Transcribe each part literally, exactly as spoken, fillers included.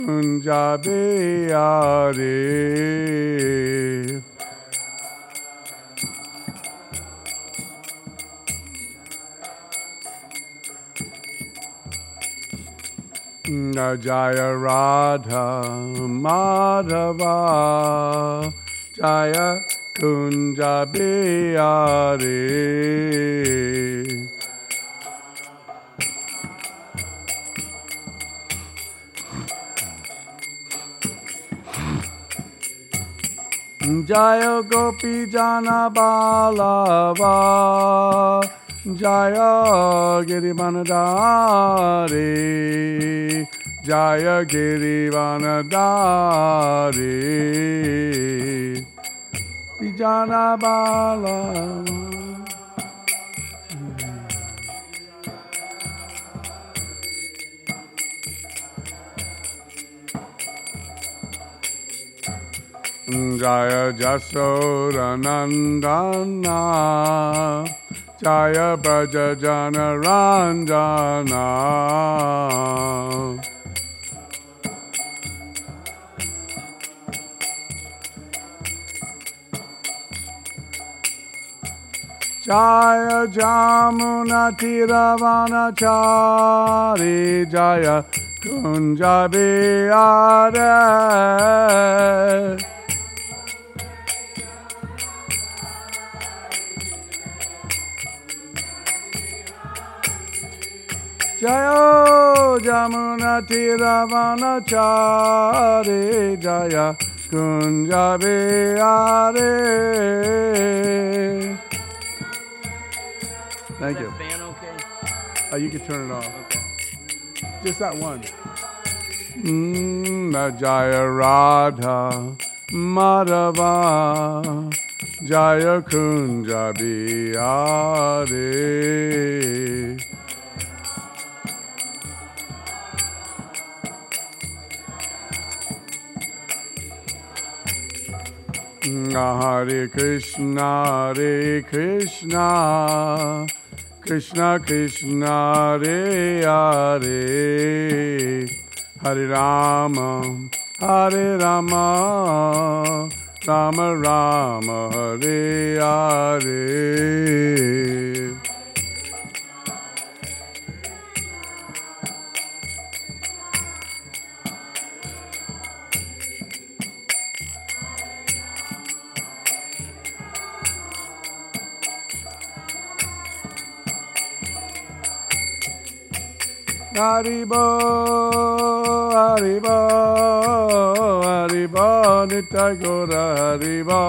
Kunja Bihari. Jaya Radha Madhava Jaya Kunja Bihari. Jaya Gopi Jana Balava Jaya Girivanadari Jaya Girivanadari Vijana Balava. Jaya Jasoda Nandana Jaya Braja Jana Ranjana Jaya Jamuna Tiravanachari Jaya Kunja Bihari. Jaya Jamuna Tiravanachari Jaya Kunja Bihari. Thank you. Is that fan okay? Oh, you can turn it off. Okay. Just that one. Mm, Jaya Radha Madhava Jaya Kunja Bihari. Hare Krishna, Hare Krishna, Krishna Krishna, Hare Hare, Hare Rama, Hare Rama, Rama Rama, Hare Hare. Haribo, Haribo, Haribo, Nitya Gaura Haribo.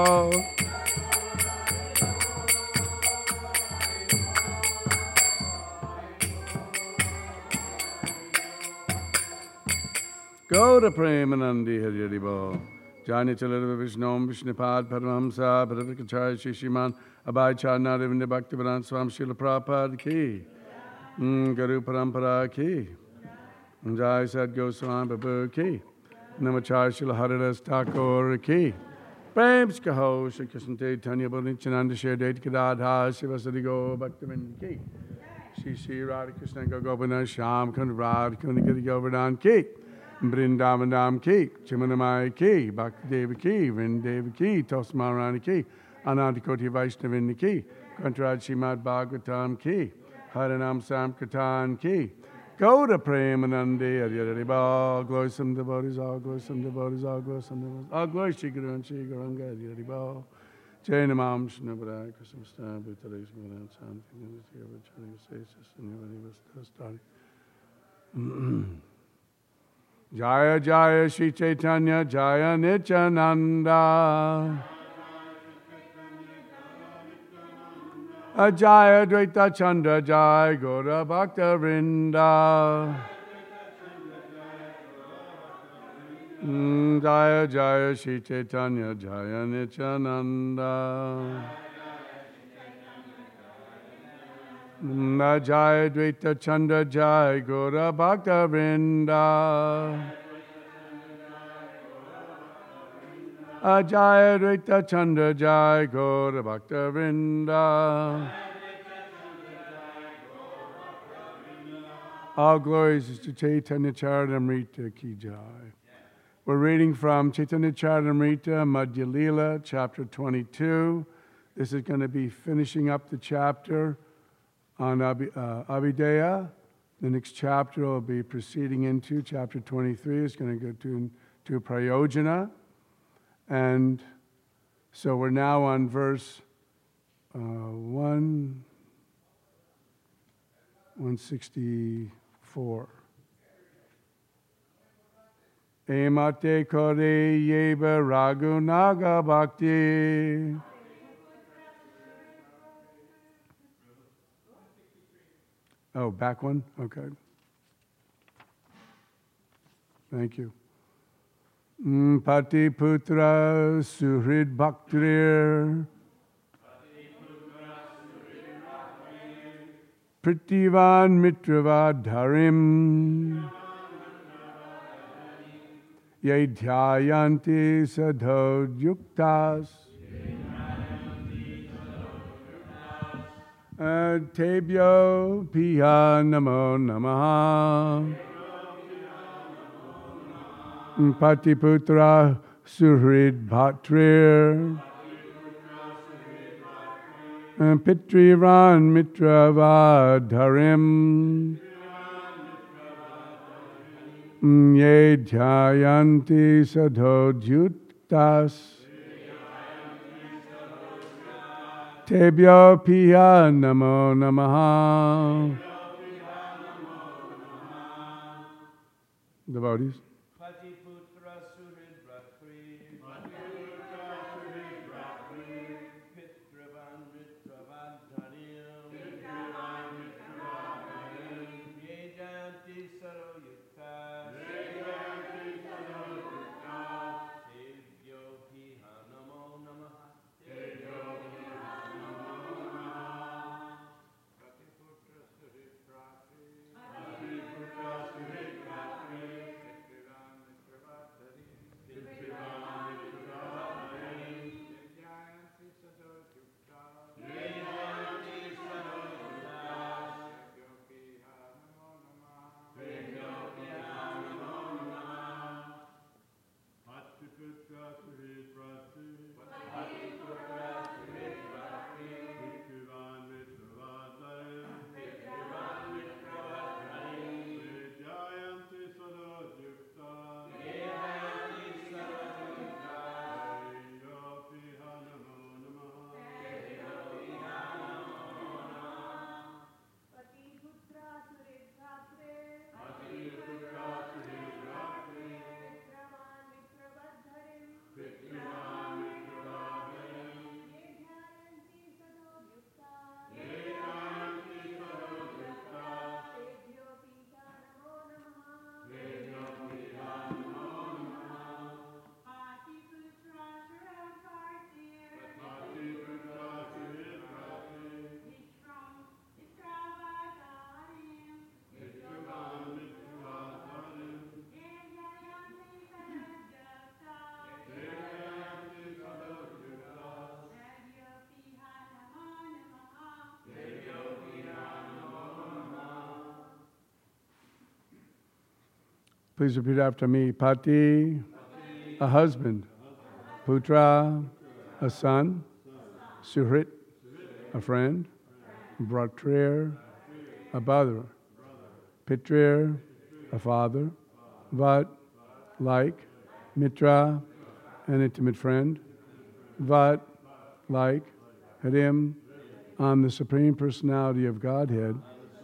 Gaura Premanandi Haribo. Jani Chalava Vishnom Vishnupad Paramahamsa Bharavakacharya Shishiman Abhay Charna Ravinda Bhaktivedanta Swami Srila Prabhupada Ki. Mm, Guru Parampara Ki. Jai Sad Goswami Prabhu Ki. Namachar Srila Haridas Thakur Ki. Prem Skaho Shri Krishna Chaitanya Bodhinchananda Shri Date Kadadha Shivasadi Go Bhaktivinoda Ki. Shri Shri Radha Krishna Govardhan Sham Kund Radha Kund Giri Govardhan Ki. Vrindavanam Ki. Chimanamaya Ki. Bhakti Ki. Vrindav Ki. Tosmarani Ki. Anandikoti Vaishnavini Ki. Kantaraj Srimad Bhagavatam Ki. Haranam Samkirtan Ki. Go to Premanandi Haribo. Glory some devotees, all glory some devotees, all glory some devotees. All glory Shri Guru and Shri Gauranga Haribo. Jainamam Shnabara Krishna Stan Bhutalesh Mudan Santi Nivati Avachari Sesas Nivati Vastastari. Jaya Jaya Shri Chaitanya Jaya Nityananda. Jaya Dvaita Chandra Jaya Gaura Bhakta Vrinda. Jaya Jaya Shri Chaitanya Jaya Nityananda. Jaya Dvaita Chandra Jaya Gaura Bhakta Vrinda. Jaya Dvaita Chandra Jaya Gaura Bhakta Vrinda. All glories is to Chaitanya Charitamrita Ki Jai. We're reading from Chaitanya Charitamrita, Madhya Lila, chapter twenty-two. This is going to be finishing up the chapter on Abhi, uh, Abhideya. The next chapter will be proceeding into chapter twenty-three. It's going to go to, to Prayojana. And so we're now on verse uh, one, one sixty-four. Emate kore yeba ragunaga bhakti. Oh, back one? Okay. Thank you. Mm, Pati putra suhrid bhaktrir. Pritivan mitravad dharim. Ye dhyayanti sadhod yuktas. Tebyo piya namo namaha. Patiputra suhrid bhaktrir. Pitrivan mitravadharim. Ye dhyayanti sadhodhyuktas. Tebyo piya namo namaha. Devotees. Patiputra suhrid bhaktri. Pitravan mitravadharim. Ye dhyayanti sadhodhyuktas. Tebyo piya namo namaha. Please repeat after me. Pati, a husband. Putra, a son. Suhrit, a friend. Bhaktrir, a brother. Pitrir, a father. Vat, like. Mitra, an intimate friend. Vat, like. Harim, on the Supreme Personality of Godhead.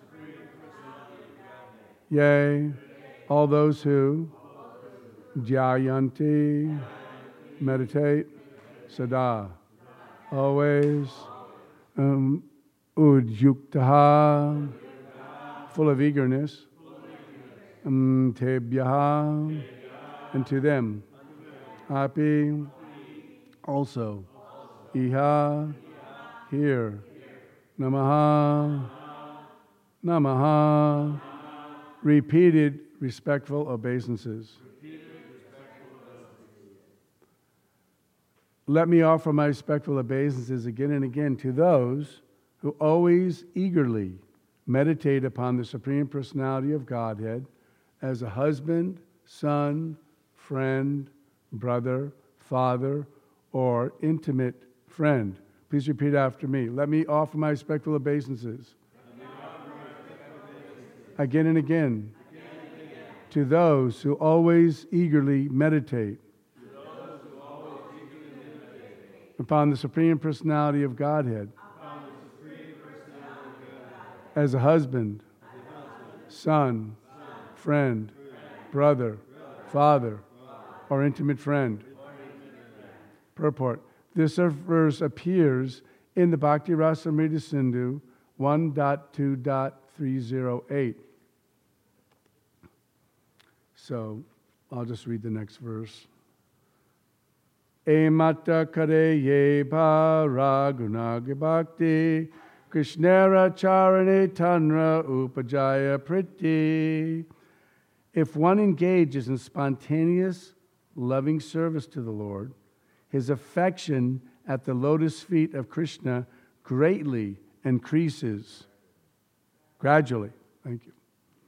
Yea, all those who dhyayanti, meditate, sada, always, um, udyuktaha, full of eagerness, um, tebyaha, and to them, happy, also, iha, here, namaha, namaha, repeated respectful obeisances. Let me offer my respectful obeisances again and again to those who always eagerly meditate upon the Supreme Personality of Godhead as a husband, son, friend, brother, father, or intimate friend. Please repeat after me. Let me offer my respectful obeisances. Again and again. To those who always eagerly meditate upon the Supreme Personality of Godhead as a husband, son, friend, brother, father, or intimate friend. Purport. This verse appears in the Bhakti Rasamrita Sindhu one point two point three oh eight. So I'll just read the next verse. Emata kare ye bhara gunage bhakti Krishnera charane tanra upajaya priti. If one engages in spontaneous, loving service to the Lord, his affection at the lotus feet of Krishna greatly increases. Gradually. Thank you.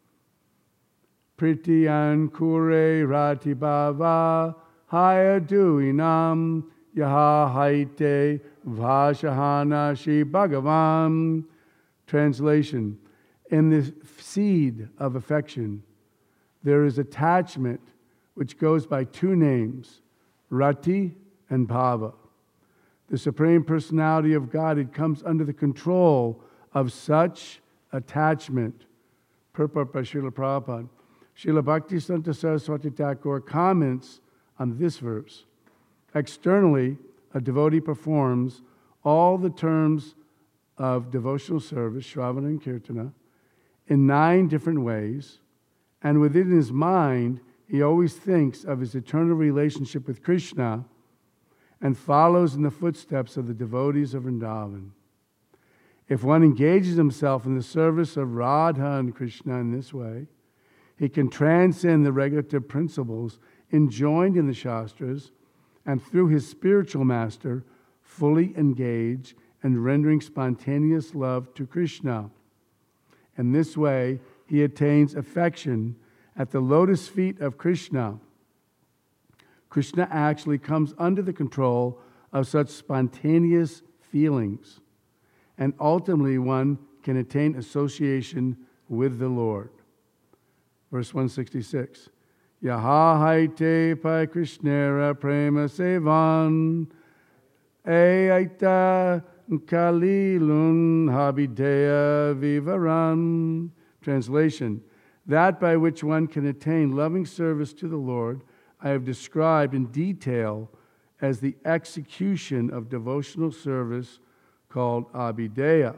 Pritiyan kure rati bhava hayaduinam yaha haite vashahana shri bhagavam. Translation. In the seed of affection, there is attachment which goes by two names, Rati and Bhava. The Supreme Personality of Godhead comes under the control of such attachment. Purport by Srila Prabhupada. Srila Bhaktisiddhanta Saraswati Thakur comments on this verse. Externally, a devotee performs all the terms of devotional service, Shravana and Kirtana, in nine different ways, and within his mind, he always thinks of his eternal relationship with Krishna and follows in the footsteps of the devotees of Vrindavan. If one engages himself in the service of Radha and Krishna in this way, he can transcend the regulative principles enjoined in the Shastras and through his spiritual master fully engage in rendering spontaneous love to Krishna. In this way, he attains affection at the lotus feet of Krishna. Krishna actually comes under the control of such spontaneous feelings, and ultimately one can attain association with the Lord. Verse one sixty-six. Yaha haite pai Krishnera prema sevan e aita kalilun habideya vivaran. Translation. That by which one can attain loving service to the Lord, I have described in detail as the execution of devotional service called Abhideya.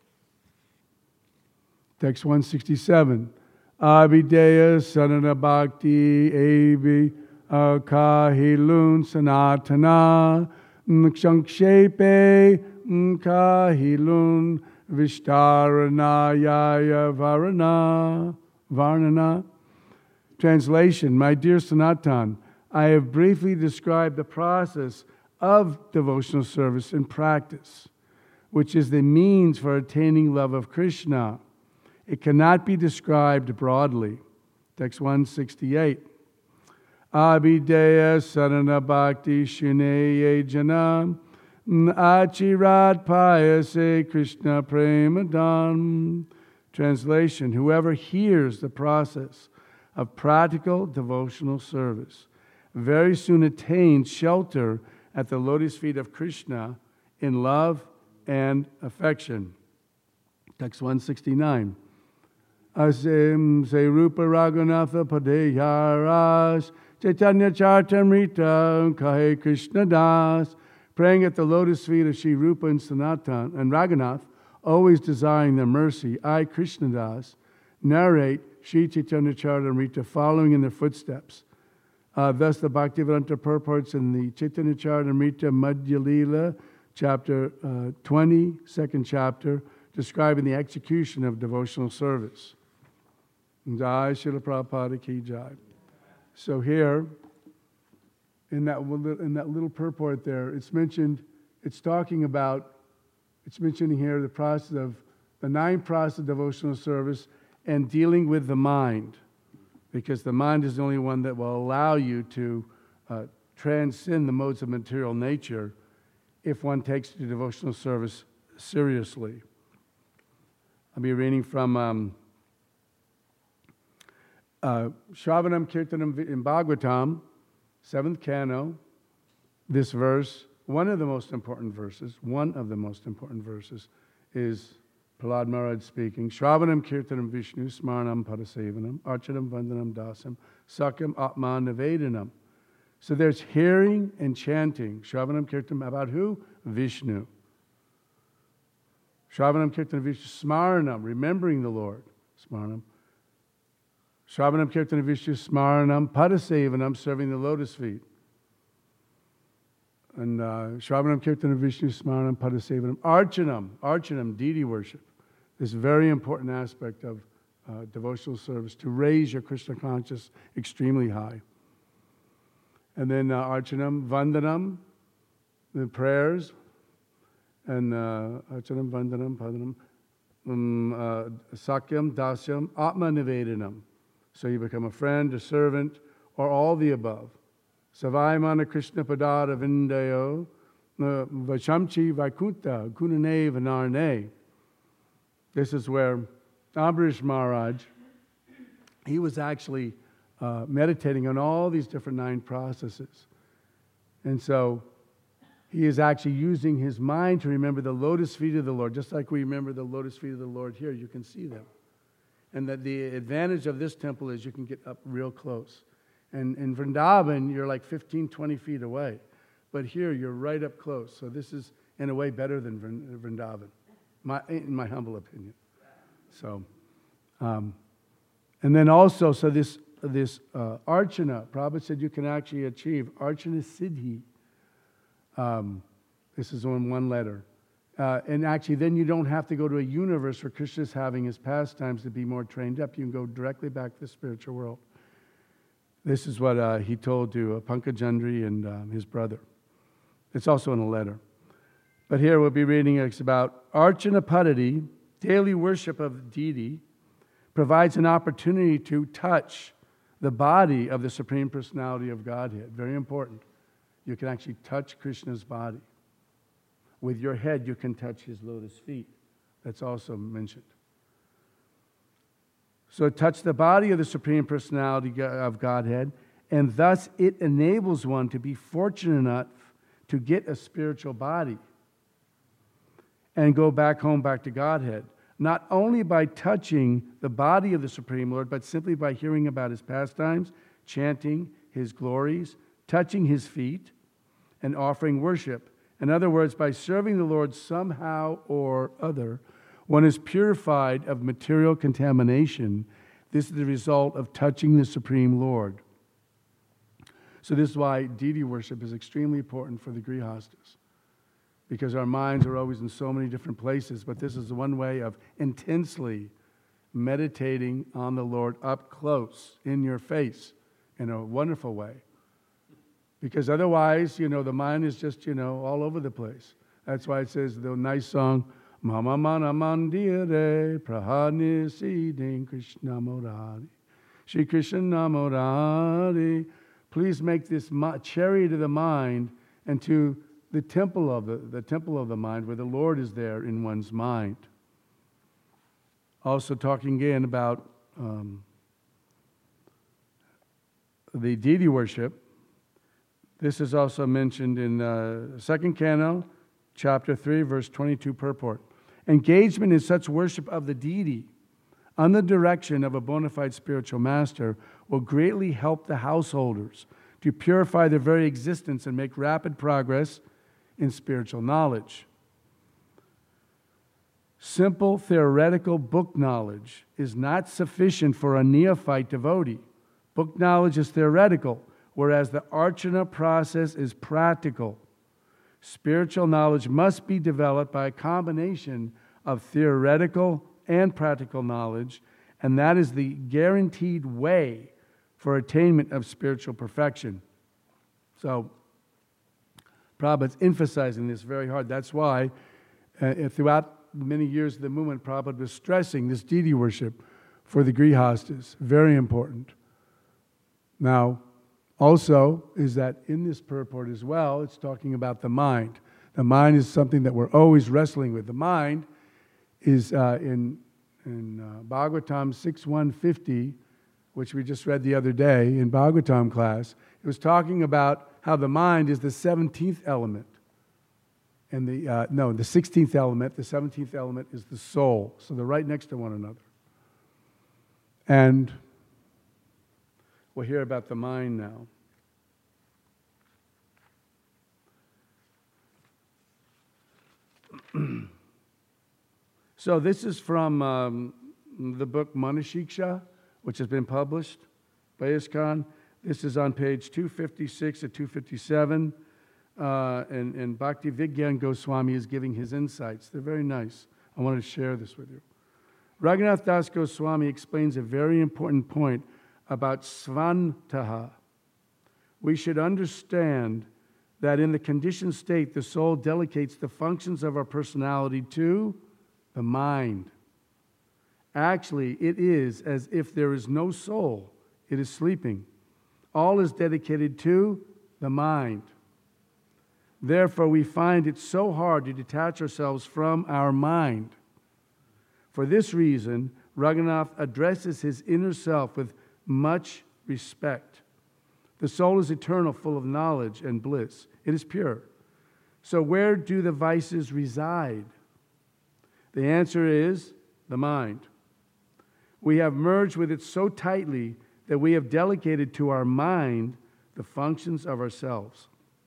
Text one sixty-seven. Abhideya Sadhana Bhakti Evi Kahilun Sanatana Kshankshepe Kahilun Vishtaranayaya Varana Varnana. Translation. My dear Sanatan, I have briefly described the process of devotional service in practice, which is the means for attaining love of Krishna. It cannot be described broadly. Text one sixty-eight. Abhideya Sadhana Bhakti Shineye Janam Achirat Payase Krishna Premadan. Translation. Whoever hears the process of practical devotional service very soon attains shelter at the lotus feet of Krishna in love and affection. Text one sixty-nine. Asem se rupa raghunatha padeyaras Chaitanya Charitamrita kahe Krishna das. Praying at the lotus feet of Sri Rupa and Sanatan and Raghunath, always desiring their mercy, I, Krishnadas, narrate Sri Chaitanya Charitamrita following in their footsteps. Uh, thus the Bhaktivedanta purports in the Chaitanya Charitamrita Madhya Leela, chapter uh, twenty, second chapter, describing the execution of devotional service. Jai Srila Prabhupada Ki Jai. So here, in that, in that little purport there, it's mentioned, it's talking about, it's mentioning here the process of, the nine process of devotional service and dealing with the mind. because the mind is the only one that will allow you to uh, transcend the modes of material nature if one takes the devotional service seriously. I'll be reading from um, uh, Shravanam Kirtanam in Bhagavatam, seventh canto, this verse, one of the most important verses, one of the most important verses is Prahlad Maharaj speaking, Shravanam Kirtanam Vishnu Smaranam Parasevanam Archanam Vandanam Dasam Sakyam Atman Nivedanam. So there's hearing and chanting. Shravanam Kirtanam about who? Vishnu. Shravanam Kirtanam Vishnu Smaranam, remembering the Lord. Smaranam. Shravanam Kirtanam Vishnu Smaranam Parasevanam, serving the lotus feet. And uh, Shravanam Kirtanam Vishnu Smaranam Parasevanam. Archanam, Archanam, deity worship. This very important aspect of uh, devotional service, to raise your Krishna consciousness extremely high. And then uh, Archanam, Vandanam, the prayers, and uh, Archanam, Vandanam, Padanam, um, uh, Sakyam, Dasyam, Atma Nivedanam. So you become a friend, a servant, or all the above. Savaimana Krishna Padara Vindayo, Vachamchi Vaikunta, Gunane Vanarne. This is where Ambarish Maharaj, he was actually uh, meditating on all these different nine processes. And so he is actually using his mind to remember the lotus feet of the Lord, just like we remember the lotus feet of the Lord here. You can see them. And that the advantage of this temple is you can get up real close. And in Vrindavan, you're like fifteen, twenty feet away. But here, you're right up close. So this is, in a way, better than Vrindavan, my, in my humble opinion. So, um, and then also, so this this uh, Archana, Prabhupada said you can actually achieve Archana Siddhi. Um, this is on one letter. Uh, and actually, then you don't have to go to a universe where Krishna's having his pastimes to be more trained up. You can go directly back to the spiritual world. This is what uh, he told to uh, Pankajandri and uh, his brother. It's also in a letter. But here we'll be reading it's about Archana Padati, daily worship of deity, provides an opportunity to touch the body of the Supreme Personality of Godhead. Very important. You can actually touch Krishna's body. With your head, you can touch his lotus feet. That's also mentioned. So touch the body of the Supreme Personality of Godhead, and thus it enables one to be fortunate enough to get a spiritual body and go back home, back to Godhead. Not only by touching the body of the Supreme Lord, but simply by hearing about his pastimes, chanting his glories, touching his feet, and offering worship. In other words, by serving the Lord somehow or other, one is purified of material contamination. This is the result of touching the Supreme Lord. So this is why deity worship is extremely important for the Grihastas, because our minds are always in so many different places, but this is one way of intensely meditating on the Lord up close, in your face, in a wonderful way. Because otherwise, you know, the mind is just, you know, all over the place. That's why it says the nice song, Mama Mana Mandire Prahani Siddhing Krishna Murari. Shri Krishna Murari. Please make this chariot of the mind into the temple of the, the temple of the mind, where the Lord is there in one's mind. Also talking again about um, the deity worship. This is also mentioned in uh, Second Canto, chapter three, verse twenty-two, purport. Engagement in such worship of the deity under the direction of a bona fide spiritual master will greatly help the householders to purify their very existence and make rapid progress in spiritual knowledge. Simple theoretical book knowledge is not sufficient for a neophyte devotee. Book knowledge is theoretical, whereas the Archana process is practical. Spiritual knowledge must be developed by a combination of theoretical and practical knowledge, and that is the guaranteed way for attainment of spiritual perfection. So, Prabhupada's emphasizing this very hard. That's why uh, throughout many years of the movement, Prabhupada was stressing this deity worship for the Grihastas. Very important. Now, also is that in this purport as well, it's talking about the mind. The mind is something that we're always wrestling with. The mind is uh, in, in uh, Bhagavatam six one fifty, which we just read the other day in Bhagavatam class. It was talking about how the mind is the seventeenth element. And the, uh, no, the sixteenth element, the seventeenth element is the soul. So they're right next to one another. And we'll hear about the mind now. So this is from um, the book Manashiksha, which has been published by ISKCON. This is on page two fifty-six to two fifty-seven, uh, and, and Bhakti Vigyan Goswami is giving his insights. They're very nice. I wanted to share this with you. Raghunath Das Goswami explains a very important point about Svantaha. We should understand that in the conditioned state, the soul delegates the functions of our personality to the mind. Actually, it is as if there is no soul. It is sleeping. All is dedicated to the mind. Therefore, we find it so hard to detach ourselves from our mind. For this reason, Raghunath addresses his inner self with much respect. The soul is eternal, full of knowledge and bliss. It is pure. So where do the vices reside? The answer is the mind. We have merged with it so tightly that we have delegated to our mind the functions of ourselves.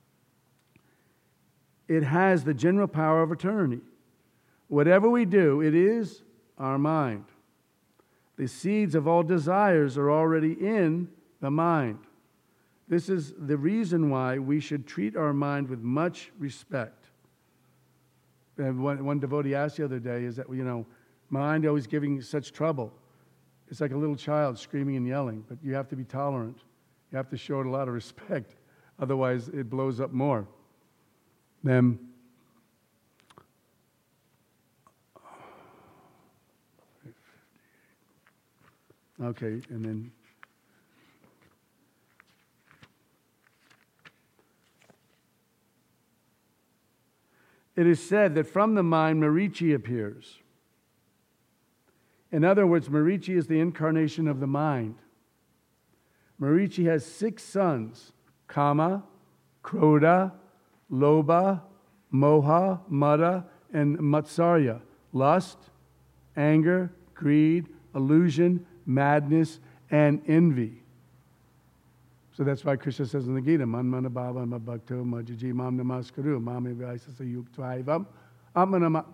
It has the general power of attorney. Whatever we do, it is our mind. The seeds of all desires are already in the mind. This is the reason why we should treat our mind with much respect. And one, one devotee asked the other day, is that, you know, mind always giving such trouble. It's like a little child screaming and yelling, but you have to be tolerant. You have to show it a lot of respect. Otherwise, it blows up more. Then, okay, and then it is said that from the mind, Marichi appears. In other words, Marichi is the incarnation of the mind. Marichi has six sons: Kama, Krodha, Lobha, Moha, Mada, and Matsarya. Lust, anger, greed, illusion, madness, and envy. So that's why Krishna says in the Gita, Man mana bhava ma bhakto majiji mam namaskaru mami vaisasa yuktaivam atmanama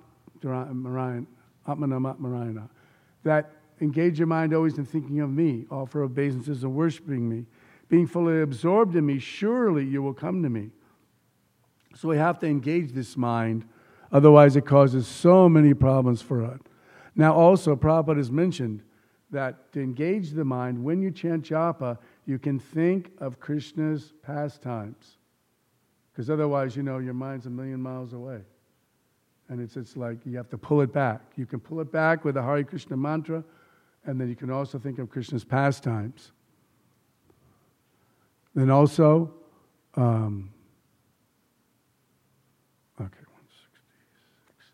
marayana. That engage your mind always in thinking of me, offer obeisances and worshiping me. Being fully absorbed in me, surely you will come to me. So we have to engage this mind, otherwise it causes so many problems for us. Now also, Prabhupada has mentioned that to engage the mind, when you chant japa, you can think of Krishna's pastimes. Because otherwise, you know, your mind's a million miles away. And it's, it's like you have to pull it back. You can pull it back with the Hare Krishna mantra, and then you can also think of Krishna's pastimes. Then also, um, okay, one sixty-six.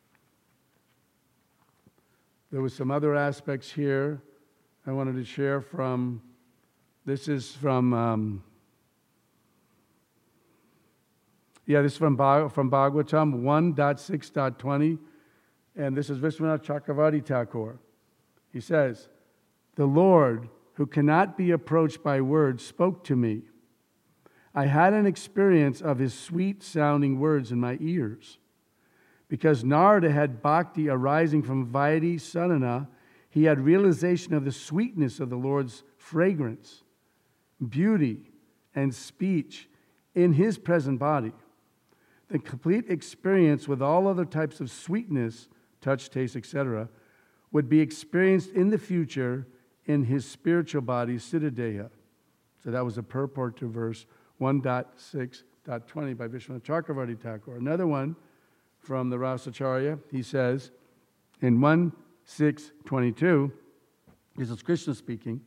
There was some other aspects here I wanted to share from, this is from, um, yeah, this is from, from Bhagavatam one point six point twenty, and this is Vishwanath Chakravarti Thakur. He says, the Lord, who cannot be approached by words, spoke to me. I had an experience of his sweet-sounding words in my ears. Because Narada had bhakti arising from Vaidhi Sadhana, he had realization of the sweetness of the Lord's fragrance, beauty, and speech in his present body. The complete experience with all other types of sweetness, touch, taste, et cetera, would be experienced in the future in his spiritual body, Siddhadeha. So that was a purport to verse one point six point twenty by Vishwanath Chakravarti Thakur. Another one from the Rasacharya, he says, in one six twenty-two, this is Krishna speaking,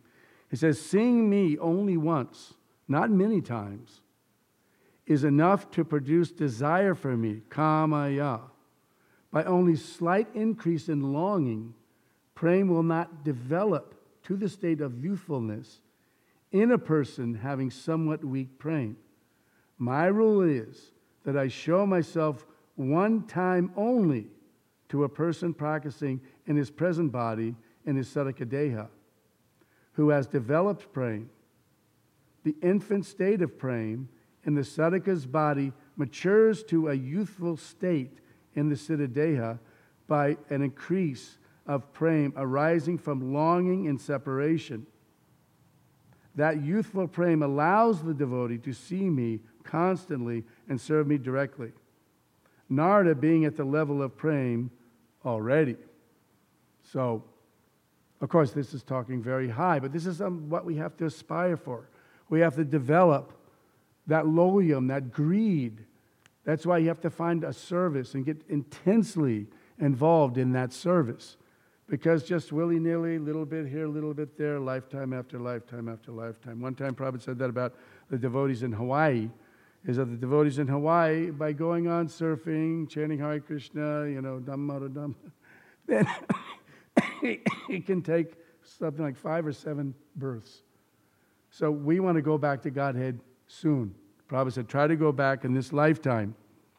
He says, seeing me only once, not many times, is enough to produce desire for me, kamaya. By only slight increase in longing, praying will not develop to the state of youthfulness in a person having somewhat weak praying. My rule is that I show myself one time only to a person practicing in his present body, in his sadhakadeha, who has developed praying. The infant state of praying in the sadhaka's body matures to a youthful state in the siddhadeha by an increase of praying arising from longing and separation. That youthful praying allows the devotee to see me constantly and serve me directly. Narada being at the level of praying already. So, of course, this is talking very high, but this is um, what we have to aspire for. We have to develop that loyum, that greed. That's why you have to find a service and get intensely involved in that service. Because just willy-nilly, little bit here, little bit there, lifetime after lifetime after lifetime. One time Prabhupada said that about the devotees in Hawaii, is that the devotees in Hawaii, by going on surfing, chanting Hare Krishna, you know, Dhamma Dhamma, then it can take something like five or seven births. So we want to go back to Godhead soon. Prabhupada said, try to go back in this lifetime.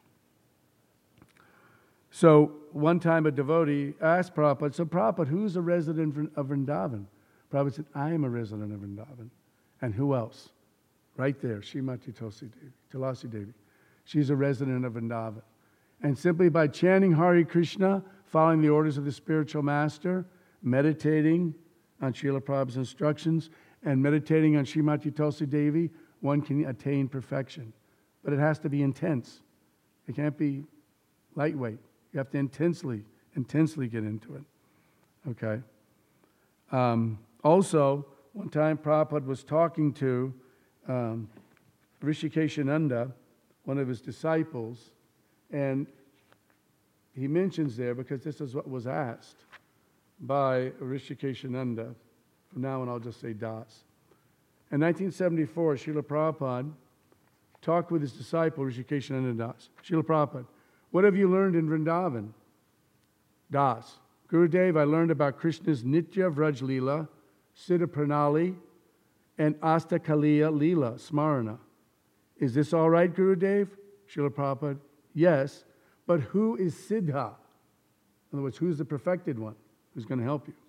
So one time a devotee asked Prabhupada, so Prabhupada, who's a resident of Vrindavan? Prabhupada said, I am a resident of Vrindavan. And who else? Right there, Srimati Tulsi Devi, Tulasi Devi. She's a resident of Vrindavan. And simply by chanting Hare Krishna, following the orders of the spiritual master, meditating on Srila Prabhupada's instructions, and meditating on Srimati Tulsi Devi, one can attain perfection. But it has to be intense. It can't be lightweight. You have to intensely, intensely get into it. Okay? Um, also, one time Prabhupada was talking to um, Rishikeshananda, one of his disciples, and he mentions there, because this is what was asked by Rishikeshananda. From now on, I'll just say Das. In nineteen seventy-four, Srila Prabhupada talked with his disciple, Rishikeshananda Das. Srila Prabhupada, what have you learned in Vrindavan? Das. Gurudev, I learned about Krishna's Nitya Vraj Leela, Siddha Pranali, and Astakaliya Leela, Smarana. Is this all right, Gurudev? Srila Prabhupada, yes, but who is Siddha? In other words, who's the perfected one? Who's going to help you?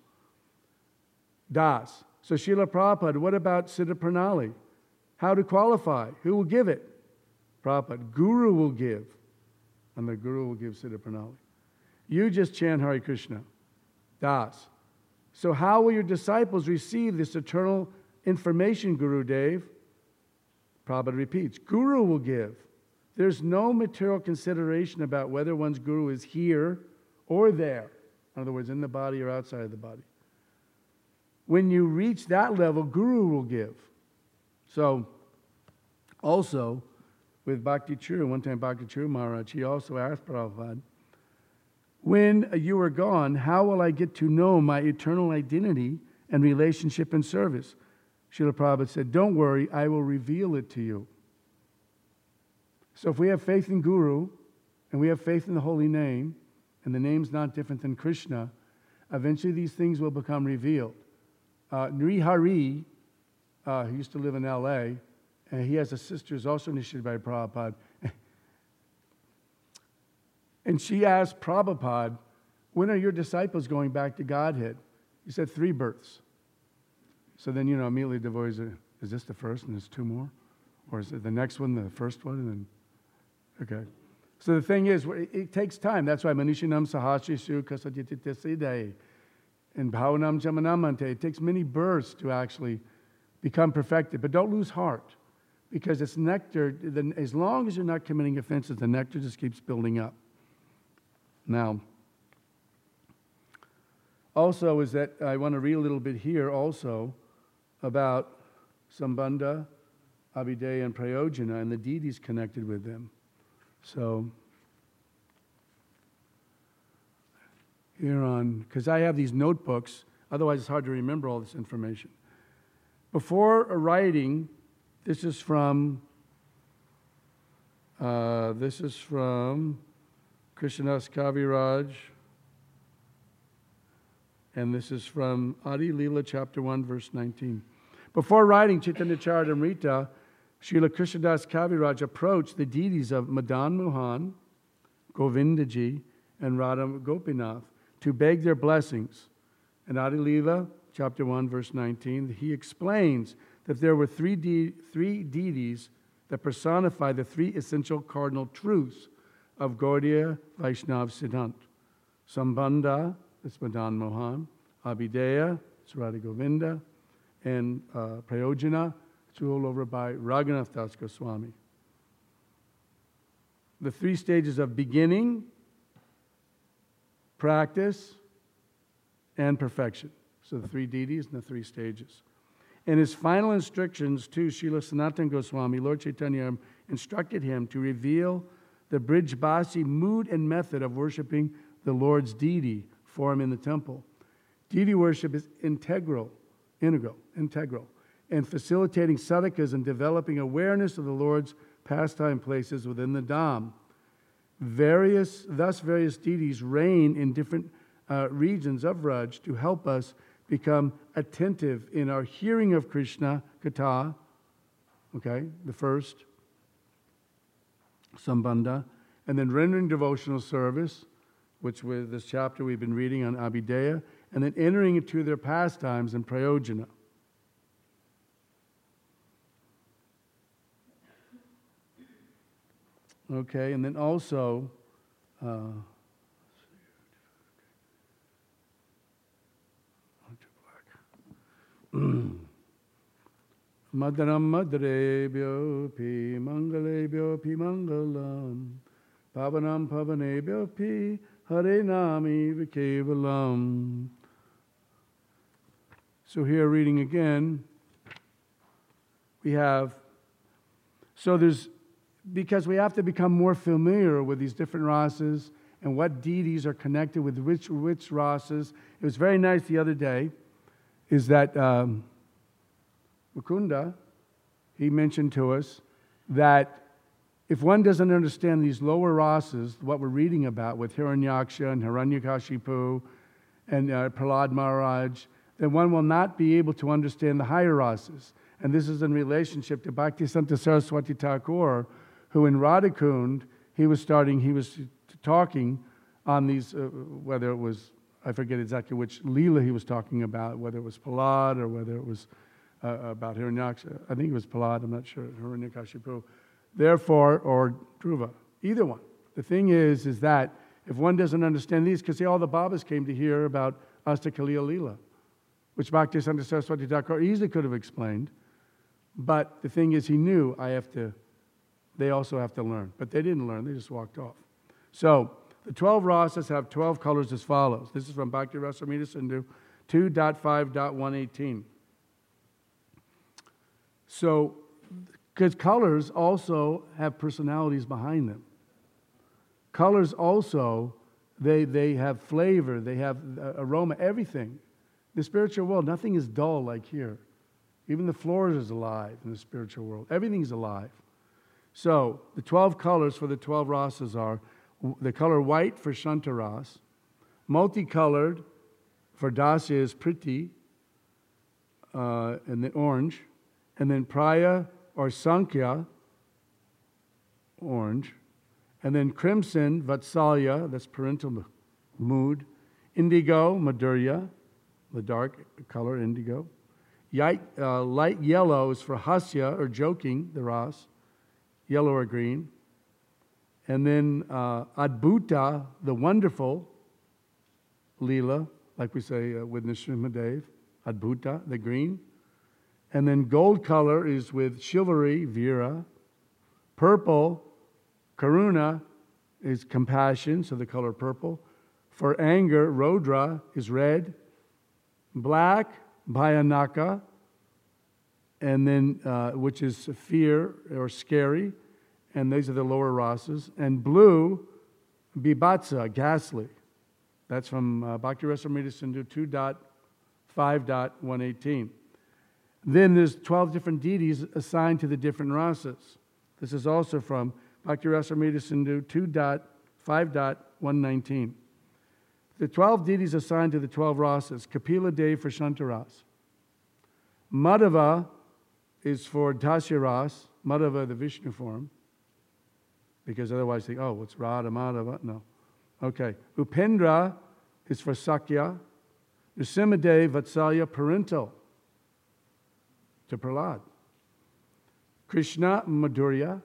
Das. So Srila Prabhupada, what about Siddha Pranali? How to qualify? Who will give it? Prabhupada, Guru will give. And the Guru will give Siddha Pranali. You just chant Hare Krishna. Das. So how will your disciples receive this eternal information, Gurudev? Prabhupada repeats, Guru will give. There's no material consideration about whether one's Guru is here or there. In other words, in the body or outside of the body. When you reach that level, Guru will give. So, also, with Bhakti Churu, one time Bhakti Churu Maharaj, he also asked Prabhupada, when you are gone, how will I get to know my eternal identity and relationship and service? Srila Prabhupada said, don't worry, I will reveal it to you. So if we have faith in Guru, and we have faith in the holy name, and the name's not different than Krishna, eventually these things will become revealed. Uh, Nri Hari, uh, he used to live in L A, and he has a sister who's also initiated by Prabhupada. And she asked Prabhupada, when are your disciples going back to Godhead? He said, three births. So then, you know, immediately devotees are, is this the first and there's two more? Or is it the next one, the first one, and then, okay. So the thing is, it, it takes time. That's why Manishinam Sahasrishu Kasatititisidae and Bhavanam Jamanamante, it takes many births to actually become perfected. But don't lose heart, because it's nectar. The, as long as you're not committing offenses, the nectar just keeps building up. Now, also is that I want to read a little bit here also about Sambandha, Abhideya, and Prayojana, and the deities connected with them. So, here on, because I have these notebooks, otherwise it's hard to remember all this information. Before writing, this is from, uh, this is from Krishnadas Kaviraj, and this is from Adi Leela, chapter one, verse nineteen. Before writing Chaitanya Charitamrita, Srila Krishnadas Kaviraj approached the deities of Madan Mohan, Govindaji, and Radha Gopinath to beg their blessings. In Adi Leela, chapter one, verse nineteen, he explains that there were three, de- three deities that personify the three essential cardinal truths of Gaudiya Vaishnav Siddhant. Sambandha, that's Madan Mohan; Abhideya, it's Radha Govinda; and uh, Prayojana, it's ruled over by Raghunath Das Goswami. The three stages of beginning, practice, and perfection. So the three deities and the three stages. In his final instructions to Srila Sanatana Goswami, Lord Chaitanya instructed him to reveal the Brijbasi mood and method of worshiping the Lord's deity for him in the temple. Deity worship is integral, integral, integral, in facilitating sadhakas and developing awareness of the Lord's pastime places within the Dham. Various, thus various deities reign in different uh, regions of Vraj to help us become attentive in our hearing of Krishna Katha, okay, the first, Sambandha, and then rendering devotional service, which with this chapter we've been reading on Abhideya, and then entering into their pastimes and Prayojana. Okay, and then also, uh, Madaram madrebyo pi mangalebyo pi mangalam pavanam pavanebyo pi hare nami vikevalam. So here reading again, we have, so there's, because we have to become more familiar with these different rasas and what deities are connected with which, which rasas. It was very nice the other day, is that um, Mukunda, he mentioned to us that if one doesn't understand these lower rasas, what we're reading about with Hiranyaksha and Hiranyakashipu and uh, Prahlad Maharaj, then one will not be able to understand the higher rasas. And this is in relationship to Bhaktisanta Saraswati Thakur, who in Radhakund, he was starting, he was talking on these, uh, whether it was, I forget exactly which Leela he was talking about, whether it was Prahlad or whether it was uh, about Hiranyaksha. I think it was Prahlad, I'm not sure, Hiranyakashipu. Therefore, or Dhruva, either one. The thing is, is that if one doesn't understand these, because see, all the Babas came to hear about Astakaliya Leela, which Bhaktisanta Saraswati Thakur easily could have explained. But the thing is, he knew I have to, they also have to learn. But they didn't learn, they just walked off. So, the twelve rasas have twelve colors as follows. This is from Bhakti Rasamrita Sindhu two point five point one eighteen. So, because colors also have personalities behind them. Colors also, they, they have flavor, they have aroma, everything. The spiritual world, nothing is dull like here. Even the floor is alive in the spiritual world. Everything's alive. So, the twelve colors for the twelve rasas are the color white for Shantaras, multicolored for Dasya is Priti, uh, and then orange, and then Praya or Sankhya, orange, and then crimson, Vatsalya, that's parental mood, indigo, Madhurya, the dark color, indigo, Light, uh, light yellow is for Hasya, or joking, the ras, yellow or green. And then uh, Adbhuta, the wonderful, Leela, like we say uh, with Nrsimhadev, Adbhuta, the green. And then gold color is with chivalry, Veera. Purple, Karuna, is compassion, so the color purple. For anger, Rodra is red. Black, Bhayanaka, and then uh, which is fear or scary, and these are the lower rasas. And blue, Bibhatsa, ghastly. That's from uh, Bhakti Rasamrita Sindhu two point five point one eighteen. Then there's twelve different deities assigned to the different rasas. This is also from Bhakti Rasamrita Sindhu two point five point one nineteen. The twelve deities assigned to the twelve rasas, Kapila Dev for Shantaras. Madhava is for Dasya Ras, Madhava the Vishnu form, because otherwise they, oh, what's Radha Madhava? No. Okay. Upendra is for Sakya. Nrsimhadev Vatsalya parental to Prahlad. Krishna Madhurya.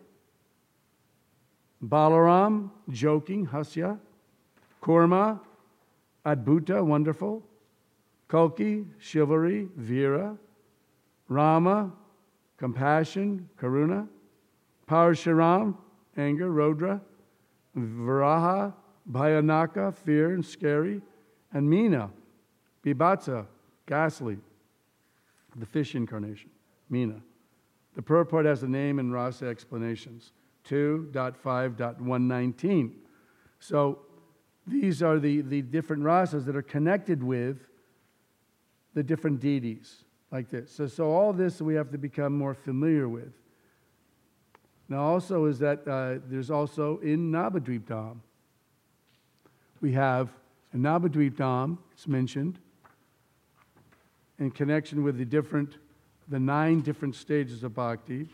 Balaram joking, Hasya. Kurma Adbhuta, wonderful. Kalki, chivalry, Veera. Rama, compassion, Karuna. Parashuram, anger, Rodra. Varaha, Bhayanaka, fear and scary. And Meena, Bibhatsa, ghastly, the fish incarnation, Meena. The purport has the name and rasa explanations, two point five point one nineteen. So these are the, the different rasas that are connected with the different deities, like this. So, so all this we have to become more familiar with. Now also is that uh, there's also in Navadvip Dham, we have in Navadvip Dham, it's mentioned, in connection with the different, the nine different stages of bhakti.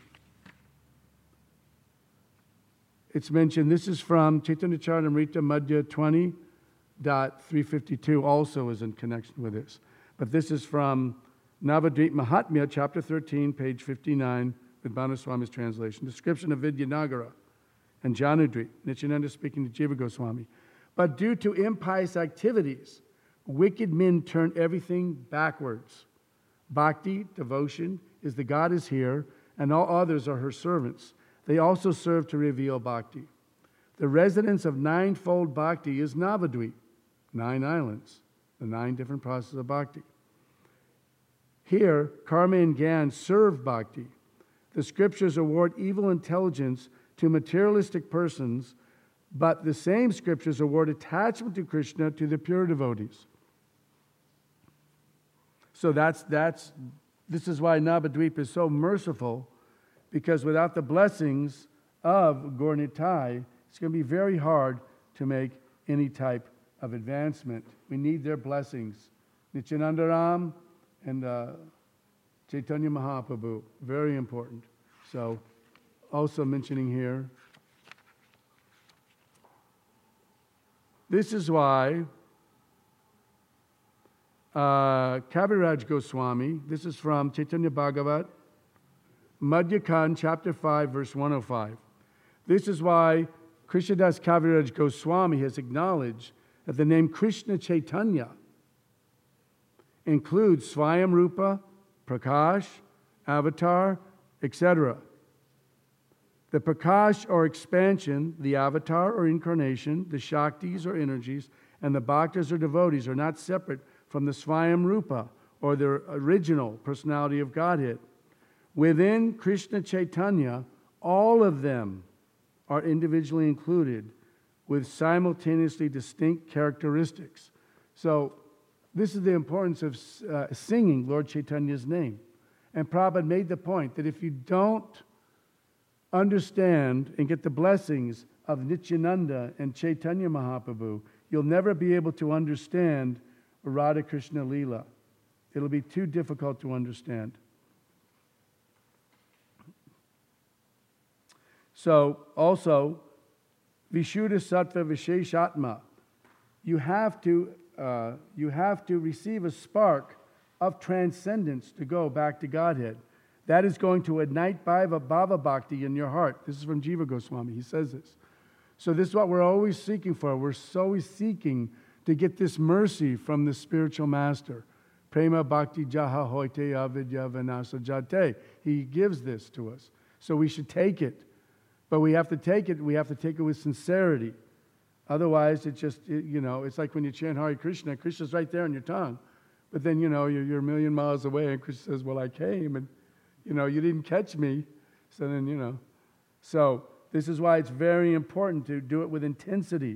It's mentioned, this is from Chaitanya Charitamrita Madhya twenty point three fifty-two, also is in connection with this. But this is from Navadvip Mahatmya, chapter thirteen, page fifty-nine, with Banaswami's translation. Description of Vidyanagara and Janudvip, Nityananda speaking to Jiva Goswami. But due to impious activities, wicked men turn everything backwards. Bhakti, devotion, is the goddess here, and all others are her servants. They also serve to reveal bhakti. The residence of ninefold bhakti is Navadvip, nine islands, the nine different processes of bhakti. Here, karma and gyan serve bhakti. The scriptures award evil intelligence to materialistic persons, but the same scriptures award attachment to Krishna to the pure devotees. So that's, that's, this is why Navadvip is so merciful, because without the blessings of Gaur Nitai, it's going to be very hard to make any type of advancement. We need their blessings. Nityananda Ram and uh, Chaitanya Mahaprabhu, very important. So, also mentioning here, this is why uh, Kaviraj Goswami, this is from Chaitanya Bhagavat, Madhya Khan, chapter five, verse one oh five. This is why Krishnadas Kaviraj Goswami has acknowledged that the name Krishna Chaitanya includes Swayam Rupa, Prakash, Avatar, et cetera. The Prakash or expansion, the Avatar or incarnation, the Shaktis or energies, and the Bhaktas or devotees are not separate from the Swayam Rupa or the original personality of Godhead. Within Krishna Chaitanya, all of them are individually included with simultaneously distinct characteristics. So this is the importance of uh, singing Lord Chaitanya's name. And Prabhupada made the point that if you don't understand and get the blessings of Nityananda and Chaitanya Mahaprabhu, you'll never be able to understand Radha Krishna Leela. It'll be too difficult to understand. So, also, Vishuddha Sattva Visheshatma. You have to, uh, you have to receive a spark of transcendence to go back to Godhead. That is going to ignite Bhava, Bhava Bhakti in your heart. This is from Jiva Goswami. He says this. So this is what we're always seeking for. We're always seeking to get this mercy from the spiritual master. Prema Bhakti Jaha Hoite Avidya Vinasa Jate. He gives this to us. So we should take it. But we have to take it, we have to take it with sincerity. Otherwise, it just, it, you know, it's like when you chant Hare Krishna, Krishna's right there on your tongue. But then, you know, you're, you're a million miles away, and Krishna says, well, I came, and, you know, you didn't catch me. So then, you know. So this is why it's very important to do it with intensity.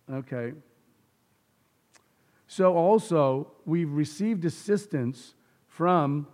Okay. So also, we've received assistance from,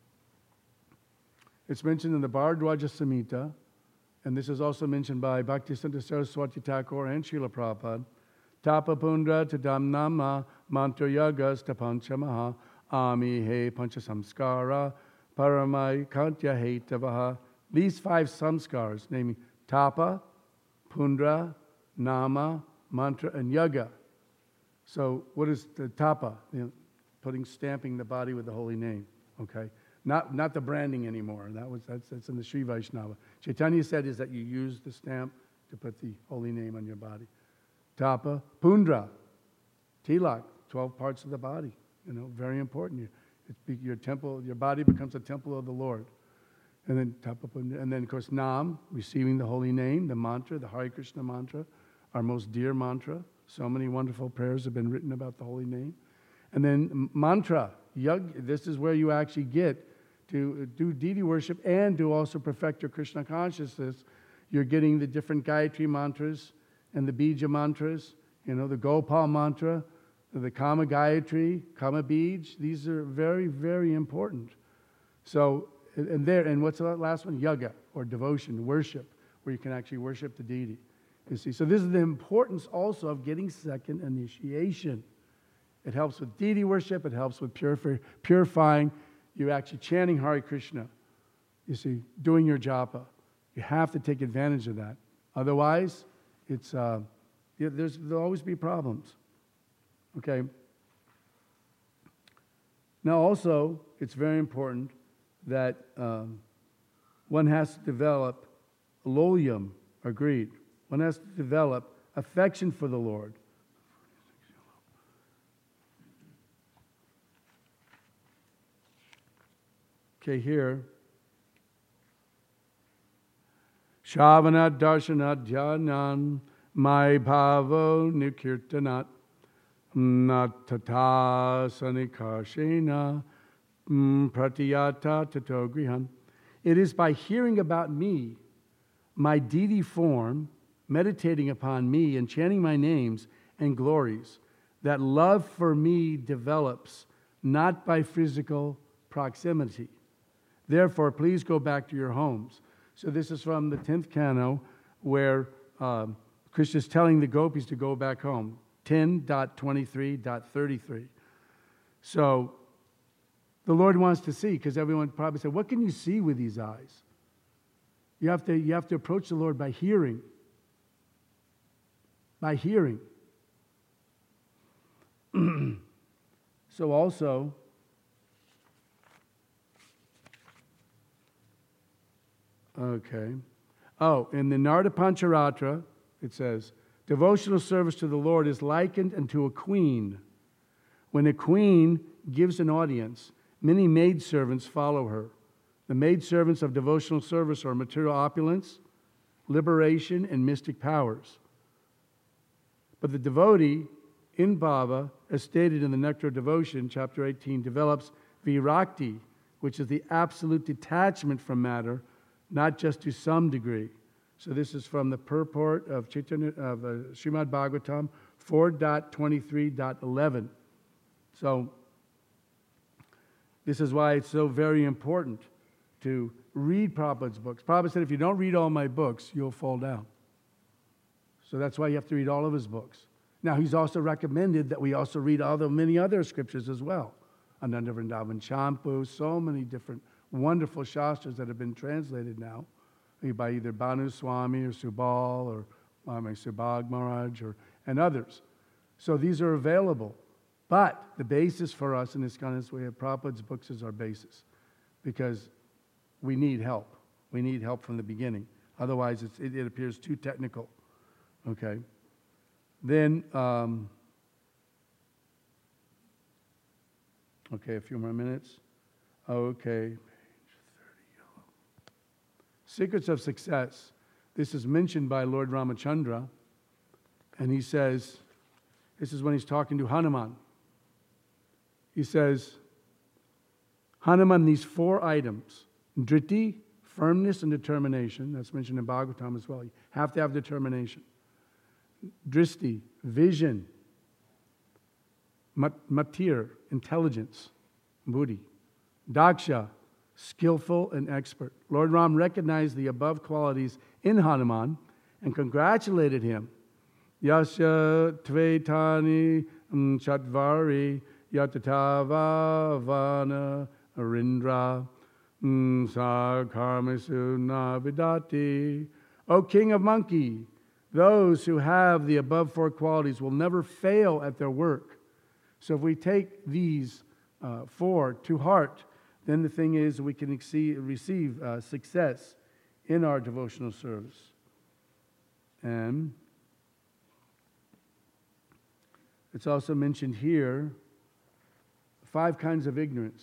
it's mentioned in the Bharadwaja Samhita, and this is also mentioned by Bhaktisiddhanta Saraswati Thakur and Srila Prabhupada. Tapa pundra tadamnama mantra yagas tapanchamaha ami he pancha samskara paramai kantya he tavaha. These five samskars, namely tapa, pundra, nama, mantra, and yaga. So what is the tapa? You know, putting, stamping the body with the holy name, okay? Not, not the branding anymore. That was, that's, that's in the Sri Vaishnava. Chaitanya said is that you use the stamp to put the holy name on your body. Tapa, pundra, tilak, twelve parts of the body. You know, very important. You, it, your temple, your body becomes a temple of the Lord. And then tapa, pundra, and then of course nam, receiving the holy name, the mantra, the Hare Krishna mantra, our most dear mantra. So many wonderful prayers have been written about the holy name. And then mantra, yug, this is where you actually get to do deity worship and to also perfect your Krishna consciousness. You're getting the different Gayatri mantras and the Bija mantras, you know, the Gopal mantra, the Kama Gayatri, Kama Bij. These are very, very important. So, and there, and what's the last one? Yoga, or devotion, worship, where you can actually worship the deity. You see, so this is the importance also of getting second initiation. It helps with deity worship. It helps with purify, purifying. You're actually chanting Hare Krishna. You see, doing your japa. You have to take advantage of that. Otherwise, it's uh, yeah, there's, there'll always be problems. Okay? Now also, it's very important that um, one has to develop loyum, agreed. One has to develop affection for the Lord. Okay, here. Shravanat darshanat dhyanan mai bhavo nikirtanat natata sanikashena pratiyata tato grihan. It is by hearing about me, my deity form, meditating upon me and chanting my names and glories, that love for me develops, not by physical proximity. Therefore, please go back to your homes. So this is from the tenth canto, where uh, Krishna is telling the gopis to go back home. ten twenty-three thirty-three. So the Lord wants to see, because everyone probably said, what can you see with these eyes? You have to, you have to approach the Lord by hearing. By hearing. So also, okay. Oh, in the Narada Pancharatra, it says, devotional service to the Lord is likened unto a queen. When a queen gives an audience, many maidservants follow her. The maidservants of devotional service are material opulence, liberation, and mystic powers. But the devotee in bhava, as stated in the Nectar of Devotion, chapter eighteen, develops virakti, which is the absolute detachment from matter, not just to some degree. So this is from the purport of Chaitanya, of uh, Srimad Bhagavatam four twenty-three eleven. So this is why it's so very important to read Prabhupada's books. Prabhupada said, if you don't read all my books, you'll fall down. So that's why you have to read all of his books. Now, he's also recommended that we also read all the many other scriptures as well. Ananda Vrindavan Champu, so many different wonderful shastras that have been translated now by either Bhanu Swami or Subal or um, Subhag Maharaj or, and others. So these are available. But the basis for us in this kind of way of Prabhupada's books is our basis, because we need help. We need help from the beginning. Otherwise, it's, it, it appears too technical. Okay. Then, um, okay, a few more minutes. Okay. Secrets of Success. This is mentioned by Lord Ramachandra, and he says, this is when he's talking to Hanuman. He says, Hanuman, these four items, driti, firmness and determination, that's mentioned in Bhagavatam as well. You have to have determination. Dristi, vision. Mat- matir, intelligence, buddhi. Daksha, skillful and expert. Lord Ram recognized the above qualities in Hanuman and congratulated him. Yasya tvetani chatvari yatatava vana arindra sakarmisu navidati. O king of monkey, those who have the above four qualities will never fail at their work. So if we take these uh, four to heart, then the thing is we can exceed, receive uh, success in our devotional service. And it's also mentioned here, five kinds of ignorance.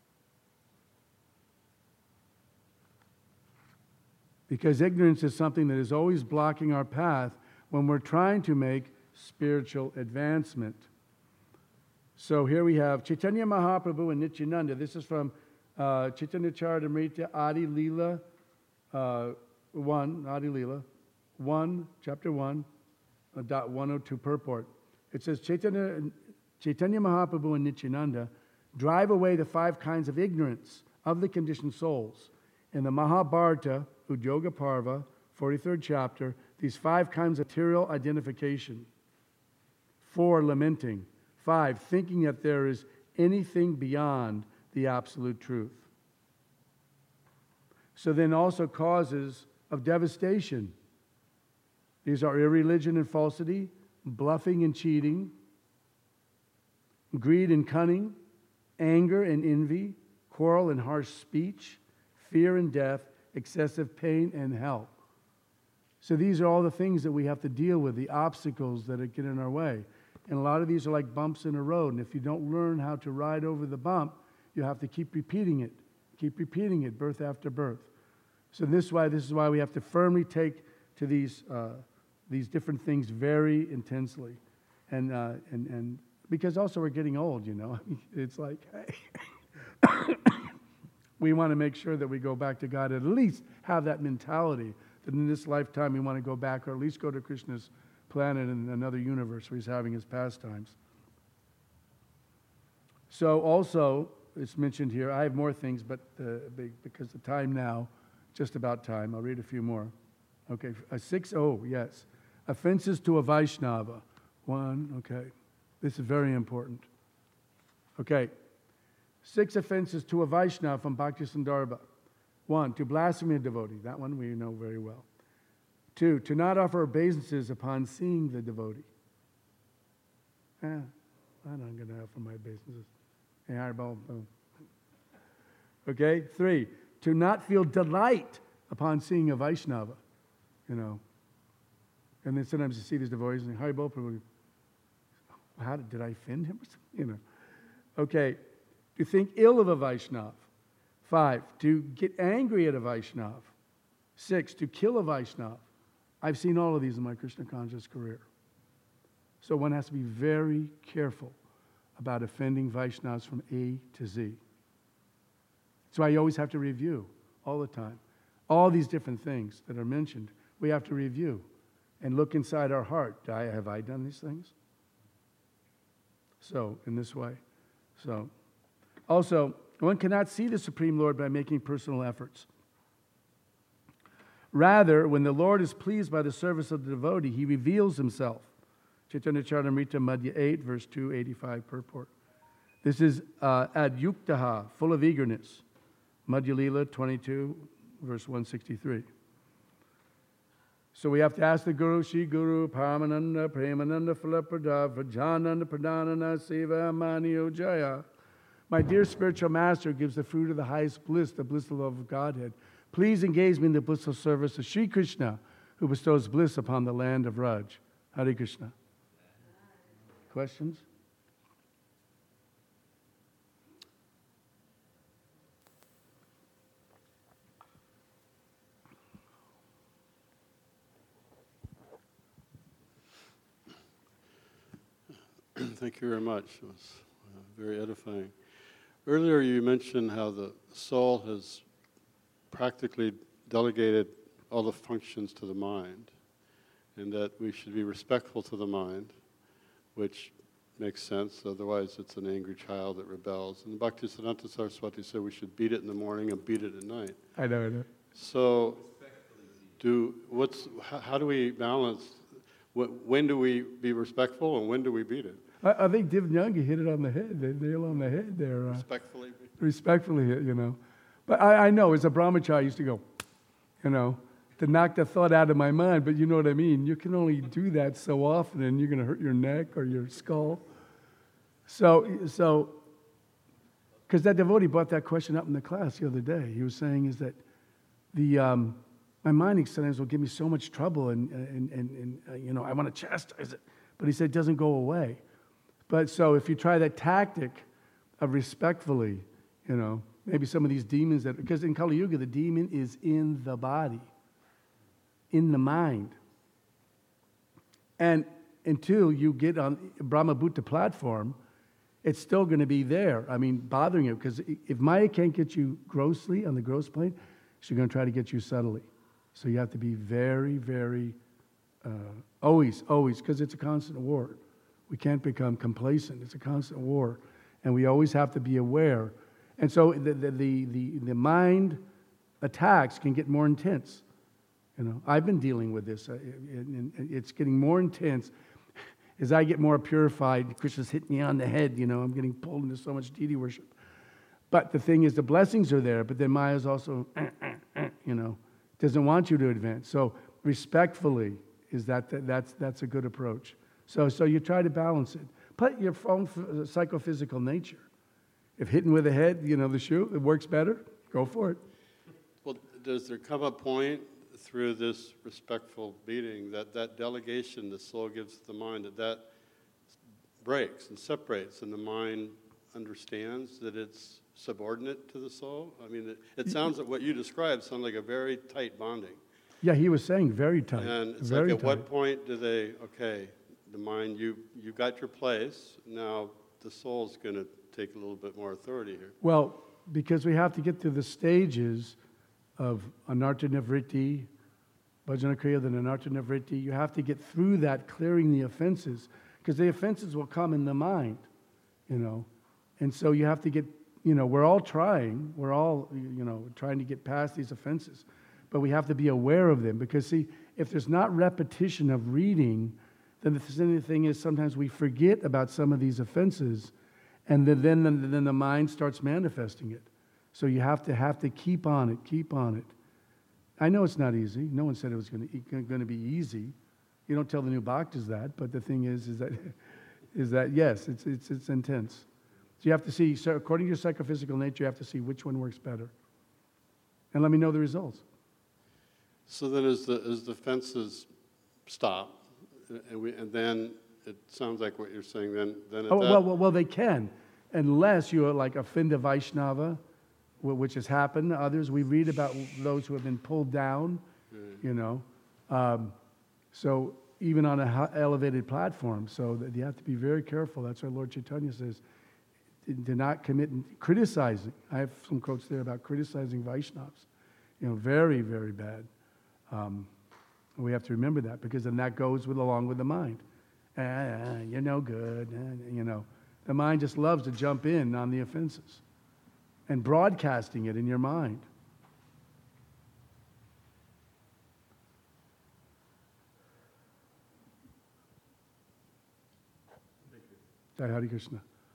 Because ignorance is something that is always blocking our path when we're trying to make spiritual advancement. So here we have Chaitanya Mahaprabhu and Nityananda. This is from uh, Chaitanya Charitamrita Adi Leela uh, one, Adi Leela one, chapter one, uh, dot one oh two purport. It says Chaitanya, Chaitanya Mahaprabhu and Nityananda drive away the five kinds of ignorance of the conditioned souls. In the Mahabharata, Udyoga Parva, forty-third chapter, these five kinds of material identification. Four, lamenting. Five, thinking that there is anything beyond the absolute truth. So then also causes of devastation. These are irreligion and falsity, bluffing and cheating, greed and cunning, anger and envy, quarrel and harsh speech, fear and death, excessive pain and hell. So these are all the things that we have to deal with, the obstacles that get in our way. And a lot of these are like bumps in a road. And if you don't learn how to ride over the bump, you have to keep repeating it. Keep repeating it, birth after birth. So this is why, this is why we have to firmly take to these, uh, these different things very intensely. And, uh, and, and because also we're getting old, you know. It's like, hey. We want to make sure that we go back to God, at least have that mentality that in this lifetime we want to go back, or at least go to Krishna's planet in another universe where he's having his pastimes. So also, it's mentioned here, I have more things, but uh, because the time now, just about time, I'll read a few more. Okay, a six, oh, yes. Offenses to a Vaishnava. One, okay. This is very important. Okay. Six offenses to a Vaishnava from Bhakti Sandarbha. One, to blaspheme a devotee. That one we know very well. Two, to not offer obeisances upon seeing the devotee. Eh, I'm not going to offer my obeisances. Okay, three, to not feel delight upon seeing a Vaishnava. You know. And then sometimes you see these devotees and Hari Bol Prabhu, how did, did I offend him or something? You know. Okay. To think ill of a Vaishnav. Five, to get angry at a Vaishnav. Six, to kill a Vaishnav. I've seen all of these in my Krishna conscious career. So one has to be very careful about offending Vaishnavas from A to Z. That's why you always have to review all the time. All these different things that are mentioned, we have to review and look inside our heart. I, have I done these things? So, in this way. So, also, one cannot see the Supreme Lord by making personal efforts. Rather, when the Lord is pleased by the service of the devotee, he reveals himself. Chaitanya Charitamrita Madhya eight, verse two eighty-five purport. This is uh, ad yuktaha, full of eagerness. Madhya Leela twenty-two, verse one sixty-three. So we have to ask the Guru, Shri Guru, Paramananda, Premananda, Phalaprada, Vajananda, Pradhanana, Seva, Maniyo Jaya. My dear spiritual master gives the fruit of the highest bliss, the bliss of the love of Godhead. Please engage me in the blissful service of Sri Krishna, who bestows bliss upon the land of Raj. Hare Krishna. Questions? Thank you very much. It was uh, very edifying. Earlier you mentioned how the soul has practically delegated all the functions to the mind, and that we should be respectful to the mind, which makes sense. Otherwise, it's an angry child that rebels. And Bhaktisiddhanta Saraswati said we should beat it in the morning and beat it at night. I know, I know. So, do what's how, how do we balance? What, when do we be respectful and when do we beat it? I, I think Divyangi hit it on the head, the nail on the head there. Uh, Respectfully. respectfully hit, you know. But I, I know, as a brahmachari, I used to go, you know, to knock the thought out of my mind, but you know what I mean? You can only do that so often, and you're going to hurt your neck or your skull. So, so, because that devotee brought that question up in the class the other day. He was saying is that the um, my mind sometimes will give me so much trouble, and and and, and uh, you know, I want to chastise it, but he said it doesn't go away. But so if you try that tactic of respectfully, you know, maybe some of these demons that, because in Kali Yuga the demon is in the body, in the mind, and until you get on Brahma Bhutta platform, it's still going to be there. I mean, bothering you, because if Maya can't get you grossly on the gross plane, she's going to try to get you subtly. So you have to be very, very, uh, always, always, because it's a constant war. We can't become complacent. It's a constant war. And we always have to be aware. And so the, the, the, the, the mind attacks can get more intense. You know, I've been dealing with this, uh, and, and it's getting more intense. As I get more purified, Krishna's hit me on the head, you know, I'm getting pulled into so much deity worship. But the thing is, the blessings are there, but then Maya's also, eh, eh, eh, you know, doesn't want you to advance. So respectfully, is that, that that's that's a good approach. So so you try to balance it. But your own psychophysical nature. If hitting with the head, you know, the shoe, it works better, go for it. Well, does there come a point through this respectful beating that that delegation the soul gives to the mind, that that breaks and separates, and the mind understands that it's subordinate to the soul? I mean, it, it sounds like what you described sounds like a very tight bonding. Yeah, he was saying very tight. And it's very like, at tight. what point do they, okay, the mind, you you got your place, now the soul's going to take a little bit more authority here? Well, because we have to get through the stages of anartha nivritti, bhajana kriya, then anartha nivritti. You have to get through that, clearing the offenses, because the offenses will come in the mind, you know. And so you have to get, you know, we're all trying, we're all, you know, trying to get past these offenses, but we have to be aware of them, because see, if there's not repetition of reading, then the thing is sometimes we forget about some of these offenses, and then then the, then the mind starts manifesting it. So you have to have to keep on it, keep on it. I know it's not easy. No one said it was going to going to be easy. You don't tell the new bhaktas that, but the thing is, is that is that yes, it's it's it's intense. So you have to see. So according to your psychophysical nature, you have to see which one works better, and let me know the results. So then, as the as the fences stop, and we and then it sounds like what you're saying. Then then at Oh, that, well, well, well, they can, unless you're like a offend a Vaishnava, wh- which has happened to others. We read about those who have been pulled down, you know. Um, so even on a h- elevated platform, so that you have to be very careful. That's why Lord Chaitanya says, do not commit criticizing. I have some quotes there about criticizing Vaishnavas. You know, very, very bad. Um, we have to remember that, because then that goes with along with the mind. Ah, you're no good. Ah, you know, the mind just loves to jump in on the offenses and broadcasting it in your mind. Jai Hare Krishna.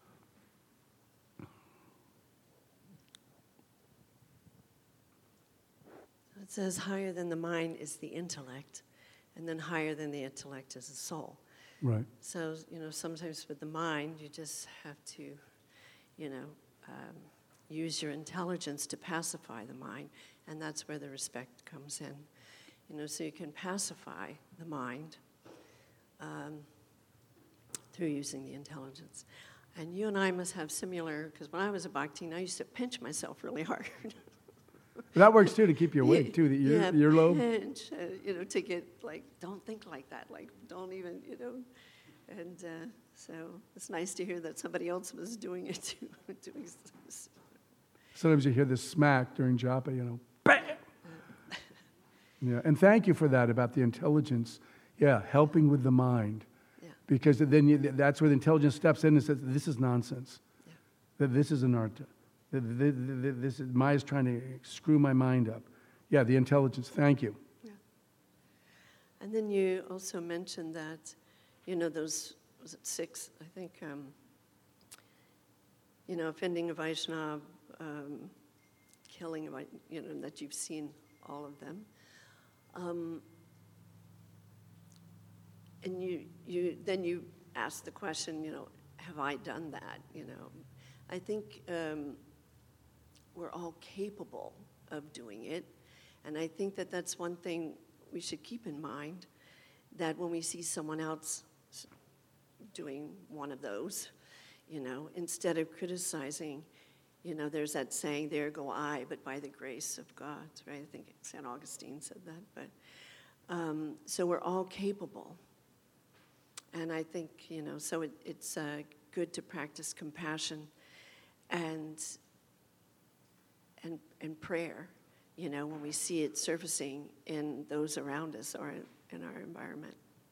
It says higher than the mind is the intellect, and then higher than the intellect is the soul. Right. So, you know, sometimes with the mind, you just have to, you know, um, use your intelligence to pacify the mind, and that's where the respect comes in. You know, so you can pacify the mind um, through using the intelligence. And you and I must have similar, because when I was a bhakti, I used to pinch myself really hard. That works too, to keep you awake too, the ear, yeah, earlobe. pinch, uh, you know, to get like, don't think like that, like, don't even, you know. And uh, so it's nice to hear that somebody else was doing it too. doing this. Sometimes you hear this smack during japa, you know, bam! Yeah, and thank you for that about the intelligence. Yeah, helping with the mind. Yeah. Because then you, that's where the intelligence steps in and says, this is nonsense. Yeah. That this is anartha. That th- th- th- this is, Maya's trying to screw my mind up. Yeah, the intelligence. Thank you. Yeah. And then you also mentioned that, you know, those, was it six, I think, um, you know, offending a Vaishnava, um, killing a Vai- you know, that you've seen all of them. Um, and you, you, then you ask the question, you know, have I done that, you know? I think um, we're all capable of doing it. And I think that that's one thing we should keep in mind, that when we see someone else doing one of those, you know, instead of criticizing, you know, there's that saying, there go I, but by the grace of God, right? I think Saint Augustine said that. But um, so we're all capable. And I think, you know, so it, it's uh, good to practice compassion and, and, and prayer, you know, when we see it surfacing in those around us or in our environment.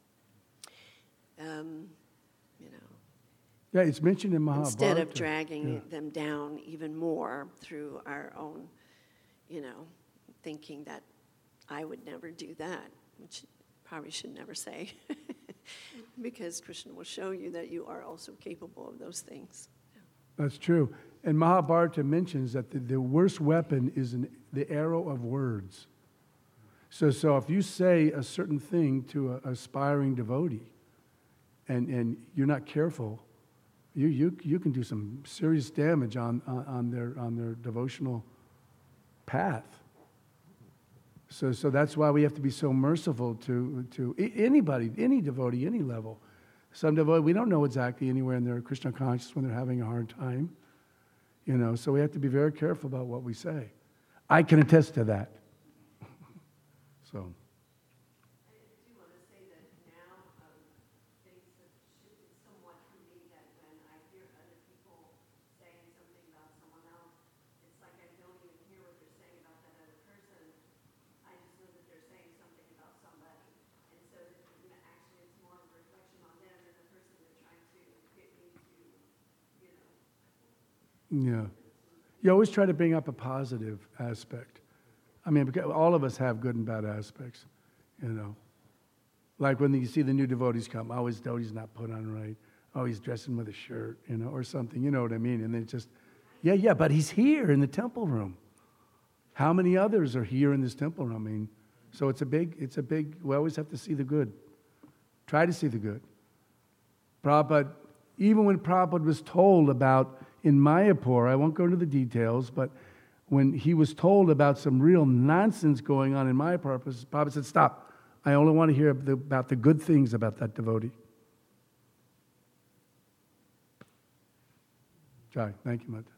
Um, you know. Yeah, it's mentioned in Mahabharata. Instead of dragging Yeah. them down even more through our own, you know, thinking that I would never do that, which probably should never say, because Krishna will show you that you are also capable of those things. That's true. And Mahabharata mentions that the, the worst weapon is an, the arrow of words. So, so if you say a certain thing to an aspiring devotee and, and you're not careful, you, you, you can do some serious damage on, on, on, their, on their devotional path. So, so that's why we have to be so merciful to, to anybody, any devotee, any level. Some devotee, we don't know exactly anywhere in their Krishna consciousness when they're having a hard time. You know, so we have to be very careful about what we say. I can attest to that. So. I do want to say that now um, things have shifted somewhat for me, that when I hear other people saying something about someone else, it's like I don't even hear what they're saying about that other person. I just know that they're saying something about somebody. And so that, you know, actually it's more of a reflection on them than the person they're trying to get me to, you know. Yeah. You always try to bring up a positive aspect. I mean, because all of us have good and bad aspects, you know. Like when you see the new devotees come, oh, his devotee's not put on right. Oh, he's dressing with a shirt, you know, or something. You know what I mean? And then just, yeah, yeah, but he's here in the temple room. How many others are here in this temple room? I mean, so it's a big, it's a big, we always have to see the good. Try to see the good. Prabhupada, even when Prabhupada was told about, in Mayapur, I won't go into the details, but when he was told about some real nonsense going on in Mayapur, Prabhupada said, stop. I only want to hear the, about the good things about that devotee. Jai, thank you, Mata.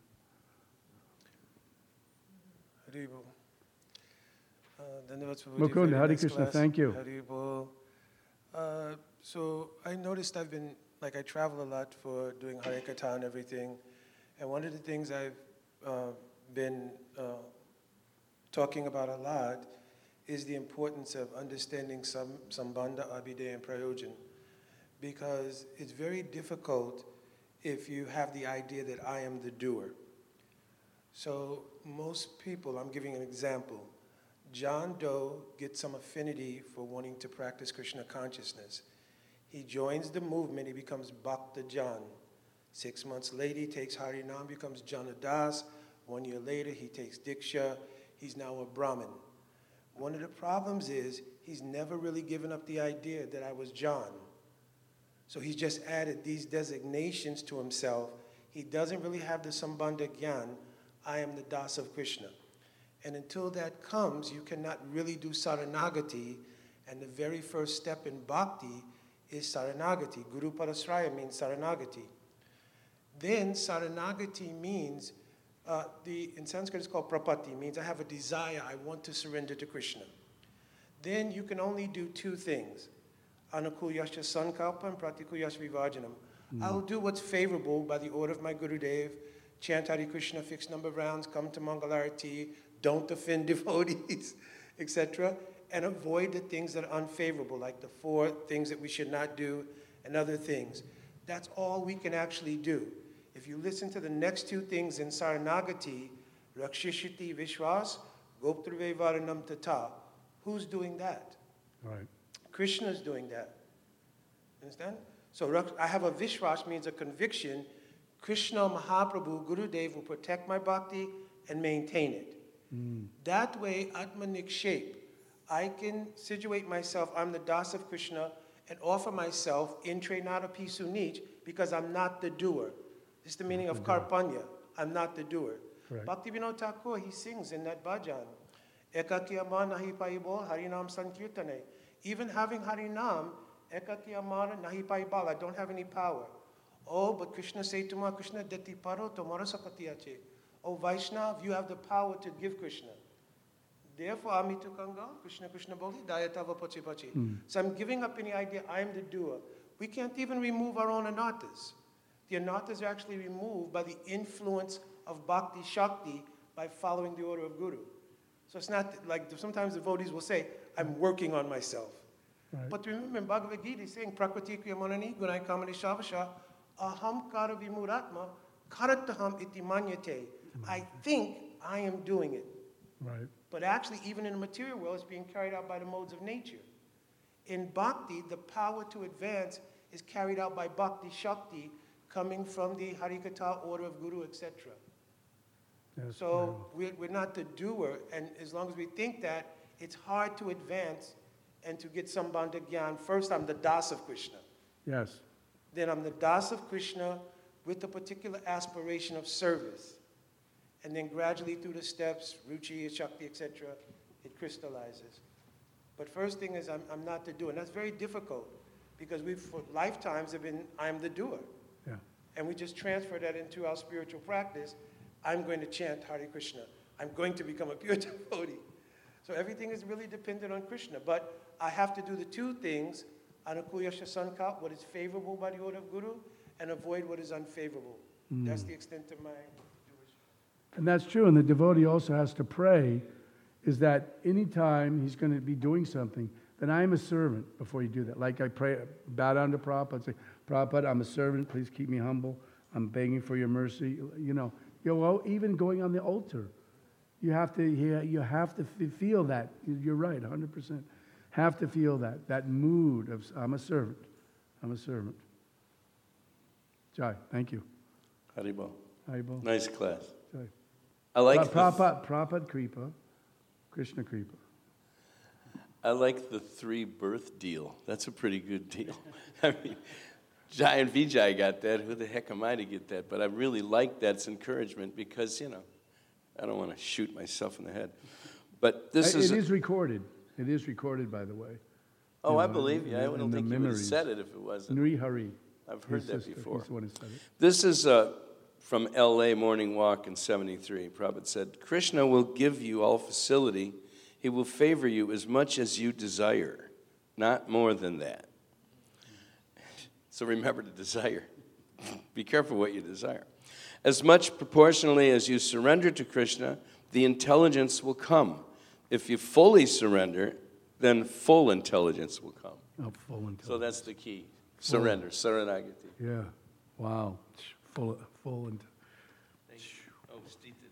Haribol. Uh, Dhanyavad Prabhuji Mukund, for your Hare next Krishna, class. thank you. Haribol. Uh, so I noticed I've been, like I travel a lot for doing Hare Katha and everything. And one of the things I've uh, been uh, talking about a lot is the importance of understanding some Sambandha, Abhideya, and Prayojan. Because it's very difficult if you have the idea that I am the doer. So most people, I'm giving an example, John Doe gets some affinity for wanting to practice Krishna consciousness. He joins the movement, he becomes Bhakta John. Six months later, he takes Harinam, becomes Janadas. One year later, he takes Diksha. He's now a Brahmin. One of the problems is he's never really given up the idea that I was John. So he's just added these designations to himself. He doesn't really have the Sambandha Gyan, I am the Das of Krishna. And until that comes, you cannot really do Saranagati. And the very first step in Bhakti is Saranagati. Guru Parasraya means Saranagati. Then Saranagati means, uh, the, in Sanskrit it's called prapatti, means I have a desire, I want to surrender to Krishna. Then you can only do two things, anukulyasya sankalpa and pratikulyasya vivajanam. Mm. I'll do what's favorable by the order of my Gurudev, chant Hare Krishna, fixed number of rounds, come to Mangalarati, don't offend devotees, et cetera, and avoid the things that are unfavorable, like the four things that we should not do, and other things. That's all we can actually do. If you listen to the next two things in Saranagati, Rakshishiti Vishwas, Goptrave Varanam Tata, who's doing that? Right. Krishna's doing that. Understand? So Rak- I have a Vishwas means a conviction. Krishna Mahaprabhu, Gurudev will protect my bhakti and maintain it. Mm. That way, Atmanik shape, I can situate myself, I'm the Das of Krishna, and offer myself in Trenata Pisunich because I'm not the doer. This is the meaning of Karpanya. I'm not the doer. Correct. Bhaktivinoda Thakur, he sings in that bhajan, Ekakiyama nahi paibo harinam sankirtane. Even having harinam, Ekakiyama nahi paibal, I don't have any power. Oh, but Krishna say to me, Krishna deti paro tomara sakatiyache. Oh, Vaishnav, you have the power to give Krishna. Therefore, Amitu Kanga, Krishna Krishna Boli, Dayatava Pachi Pachi. So I'm giving up any idea I'm the doer. We can't even remove our own anarthas. The anarthas are actually removed by the influence of Bhakti Shakti by following the order of Guru. So it's not like sometimes devotees will say, I'm working on myself. Right. But remember, in Bhagavad Gita, he's saying, Prakriti Kriyamanani, Gunai Kamani Shavasha, Aham Kara Vimuratma, Karataham iti manyate. I think I am doing it. Right. But actually, even in the material world, it's being carried out by the modes of nature. In Bhakti, the power to advance is carried out by Bhakti Shakti, coming from the Harikatha order of Guru, et cetera. Yes, So we're, we're not the doer, and as long as we think that, it's hard to advance and to get Sambandha Gyan. First, I'm the Das of Krishna. yes. Then I'm the Das of Krishna with a particular aspiration of service. And then gradually through the steps, Ruchi, Shakti, et cetera, it crystallizes. But first thing is I'm, I'm not the doer. And that's very difficult because we for lifetimes have been, I'm the doer. Yeah. And we just transfer that into our spiritual practice. I'm going to chant Hare Krishna. I'm going to become a pure devotee. So everything is really dependent on Krishna. But I have to do the two things, Anukuya Shasanka, what is favorable by the order of Guru, and avoid what is unfavorable. Mm. That's the extent of my Jewish. And that's true. And the devotee also has to pray is that anytime he's going to be doing something, then I am a servant before you do that. Like I pray, bow down to Prabhupada, say, Prabhupada, I'm a servant, please keep me humble. I'm begging for your mercy. You know, you know, even going on the altar, you have to, you have to feel that. You're right, one hundred percent. Have to feel that, that mood of, I'm a servant. I'm a servant. Jai, thank you. Haribol. Haribol. Nice class. Jai. I like the, Prabhupada, Prabhupada Kripa, Krishna Kripa. I like the three birth deal. That's a pretty good deal. I mean, Jai and Vijay got that. Who the heck am I to get that? But I really like that's encouragement because, you know, I don't want to shoot myself in the head. But this Uh, is... It is recorded. It is recorded, by the way. Oh, You I know, believe you. I in- don't in the think you would have memories. said it if it wasn't. Nri Hari. I've heard his that sister, before. He's the one who said it. This is uh, from L A Morning Walk in seventy-three. Prabhupada said, Krishna will give you all facility. He will favor you as much as you desire, not more than that. So remember to desire. Be careful what you desire. As much proportionally as you surrender to Krishna, the intelligence will come. If you fully surrender, then full intelligence will come. Oh, full intelligence. So that's the key. Surrender, saranagati. Yeah. Wow. Full, full. Int- Oh, Stita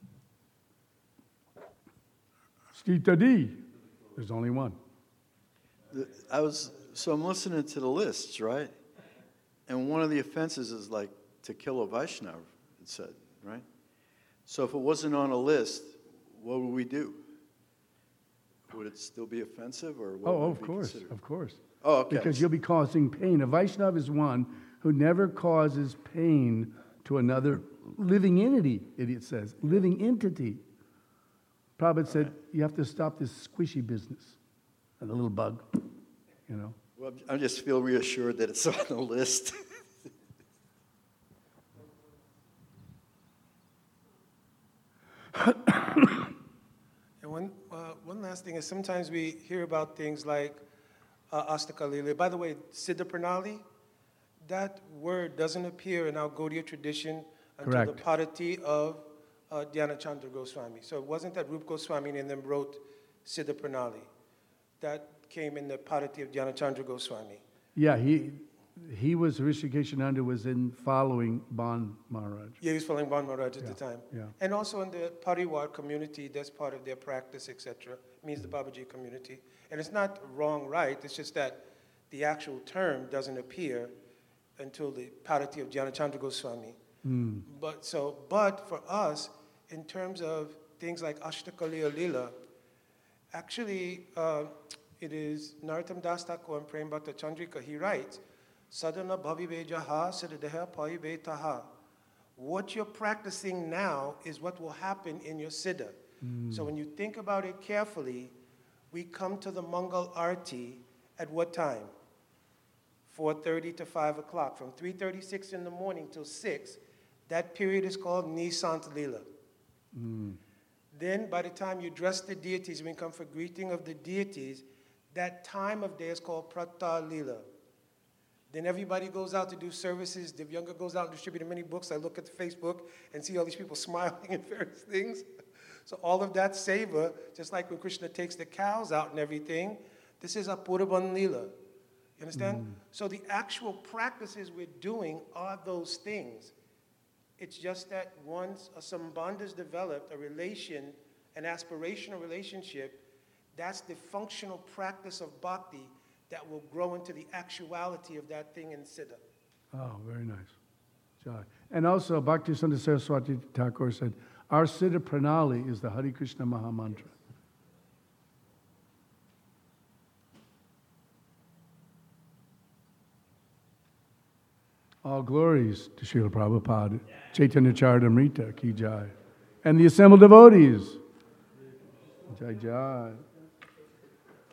D. Stita D. There's only one. The- I was, so I'm listening to the lists, right? And one of the offenses is like to kill a Vaishnava, it said, right? So if it wasn't on a list, what would we do? Would it still be offensive or what Oh, would of it be course. considered? Of course. Oh, okay. Because you'll be causing pain. A Vaishnava is one who never causes pain to another living entity, it says. Living entity. Prabhupada said, you have to stop this squishy business. And the little bug, you know. Well, I just feel reassured that it's on the list. And one, uh, one last thing is sometimes we hear about things like uh, Astaka Lila. By the way, Siddha Pranali, that word doesn't appear in our Gaudiya tradition until Correct. the Padati of uh, Dhyana Chandra Goswami. So it wasn't that Rup Goswami and them wrote Siddha Pranali. That came in the Padati of Dhyana Chandra Goswami. Yeah, he, he was, Rishikeshananda was in following Ban Maharaj. Yeah, he was following Ban Maharaj at Yeah, the time. yeah. And also in the Parivar community, that's part of their practice, et cetera. Means the Babaji community. And it's not wrong, right? It's just that the actual term doesn't appear until the Parati of Jnanachandra Goswami. Mm. But so, but for us, in terms of things like Ashtakaliya Lila, actually, uh, it is Narottam Das Thakur and Prem Bhatta Chandrika. He writes, Sadhana bhavive jaha siddhadeha paive taha. What you're practicing now is what will happen in your siddha. Mm. So when you think about it carefully, we come to the Mangal Arti at what time? four thirty to five o'clock. From three thirty-six in the morning till six, that period is called Nisant Lila. Mm. Then by the time you dress the deities, when you come for greeting of the deities, that time of day is called Prata Lila. Then everybody goes out to do services. The younger goes out and distributes many books. I look at Facebook and see all these people smiling and various things. So all of that savor, just like when Krishna takes the cows out and everything, this is a Puraban Lila. You understand? Mm. So the actual practices we're doing are those things. It's just that once a sambandha is developed, a relation, an aspirational relationship, that's the functional practice of bhakti that will grow into the actuality of that thing in Siddha. Oh, very nice. Jai. And also, Bhaktisivinoda Saraswati Thakur said, our Siddha Pranali is the Hare Krishna Maha Mantra. All glories to Srila Prabhupada, Chaitanya Charitamrita, Ki Jai. And the assembled devotees. Jai Jai.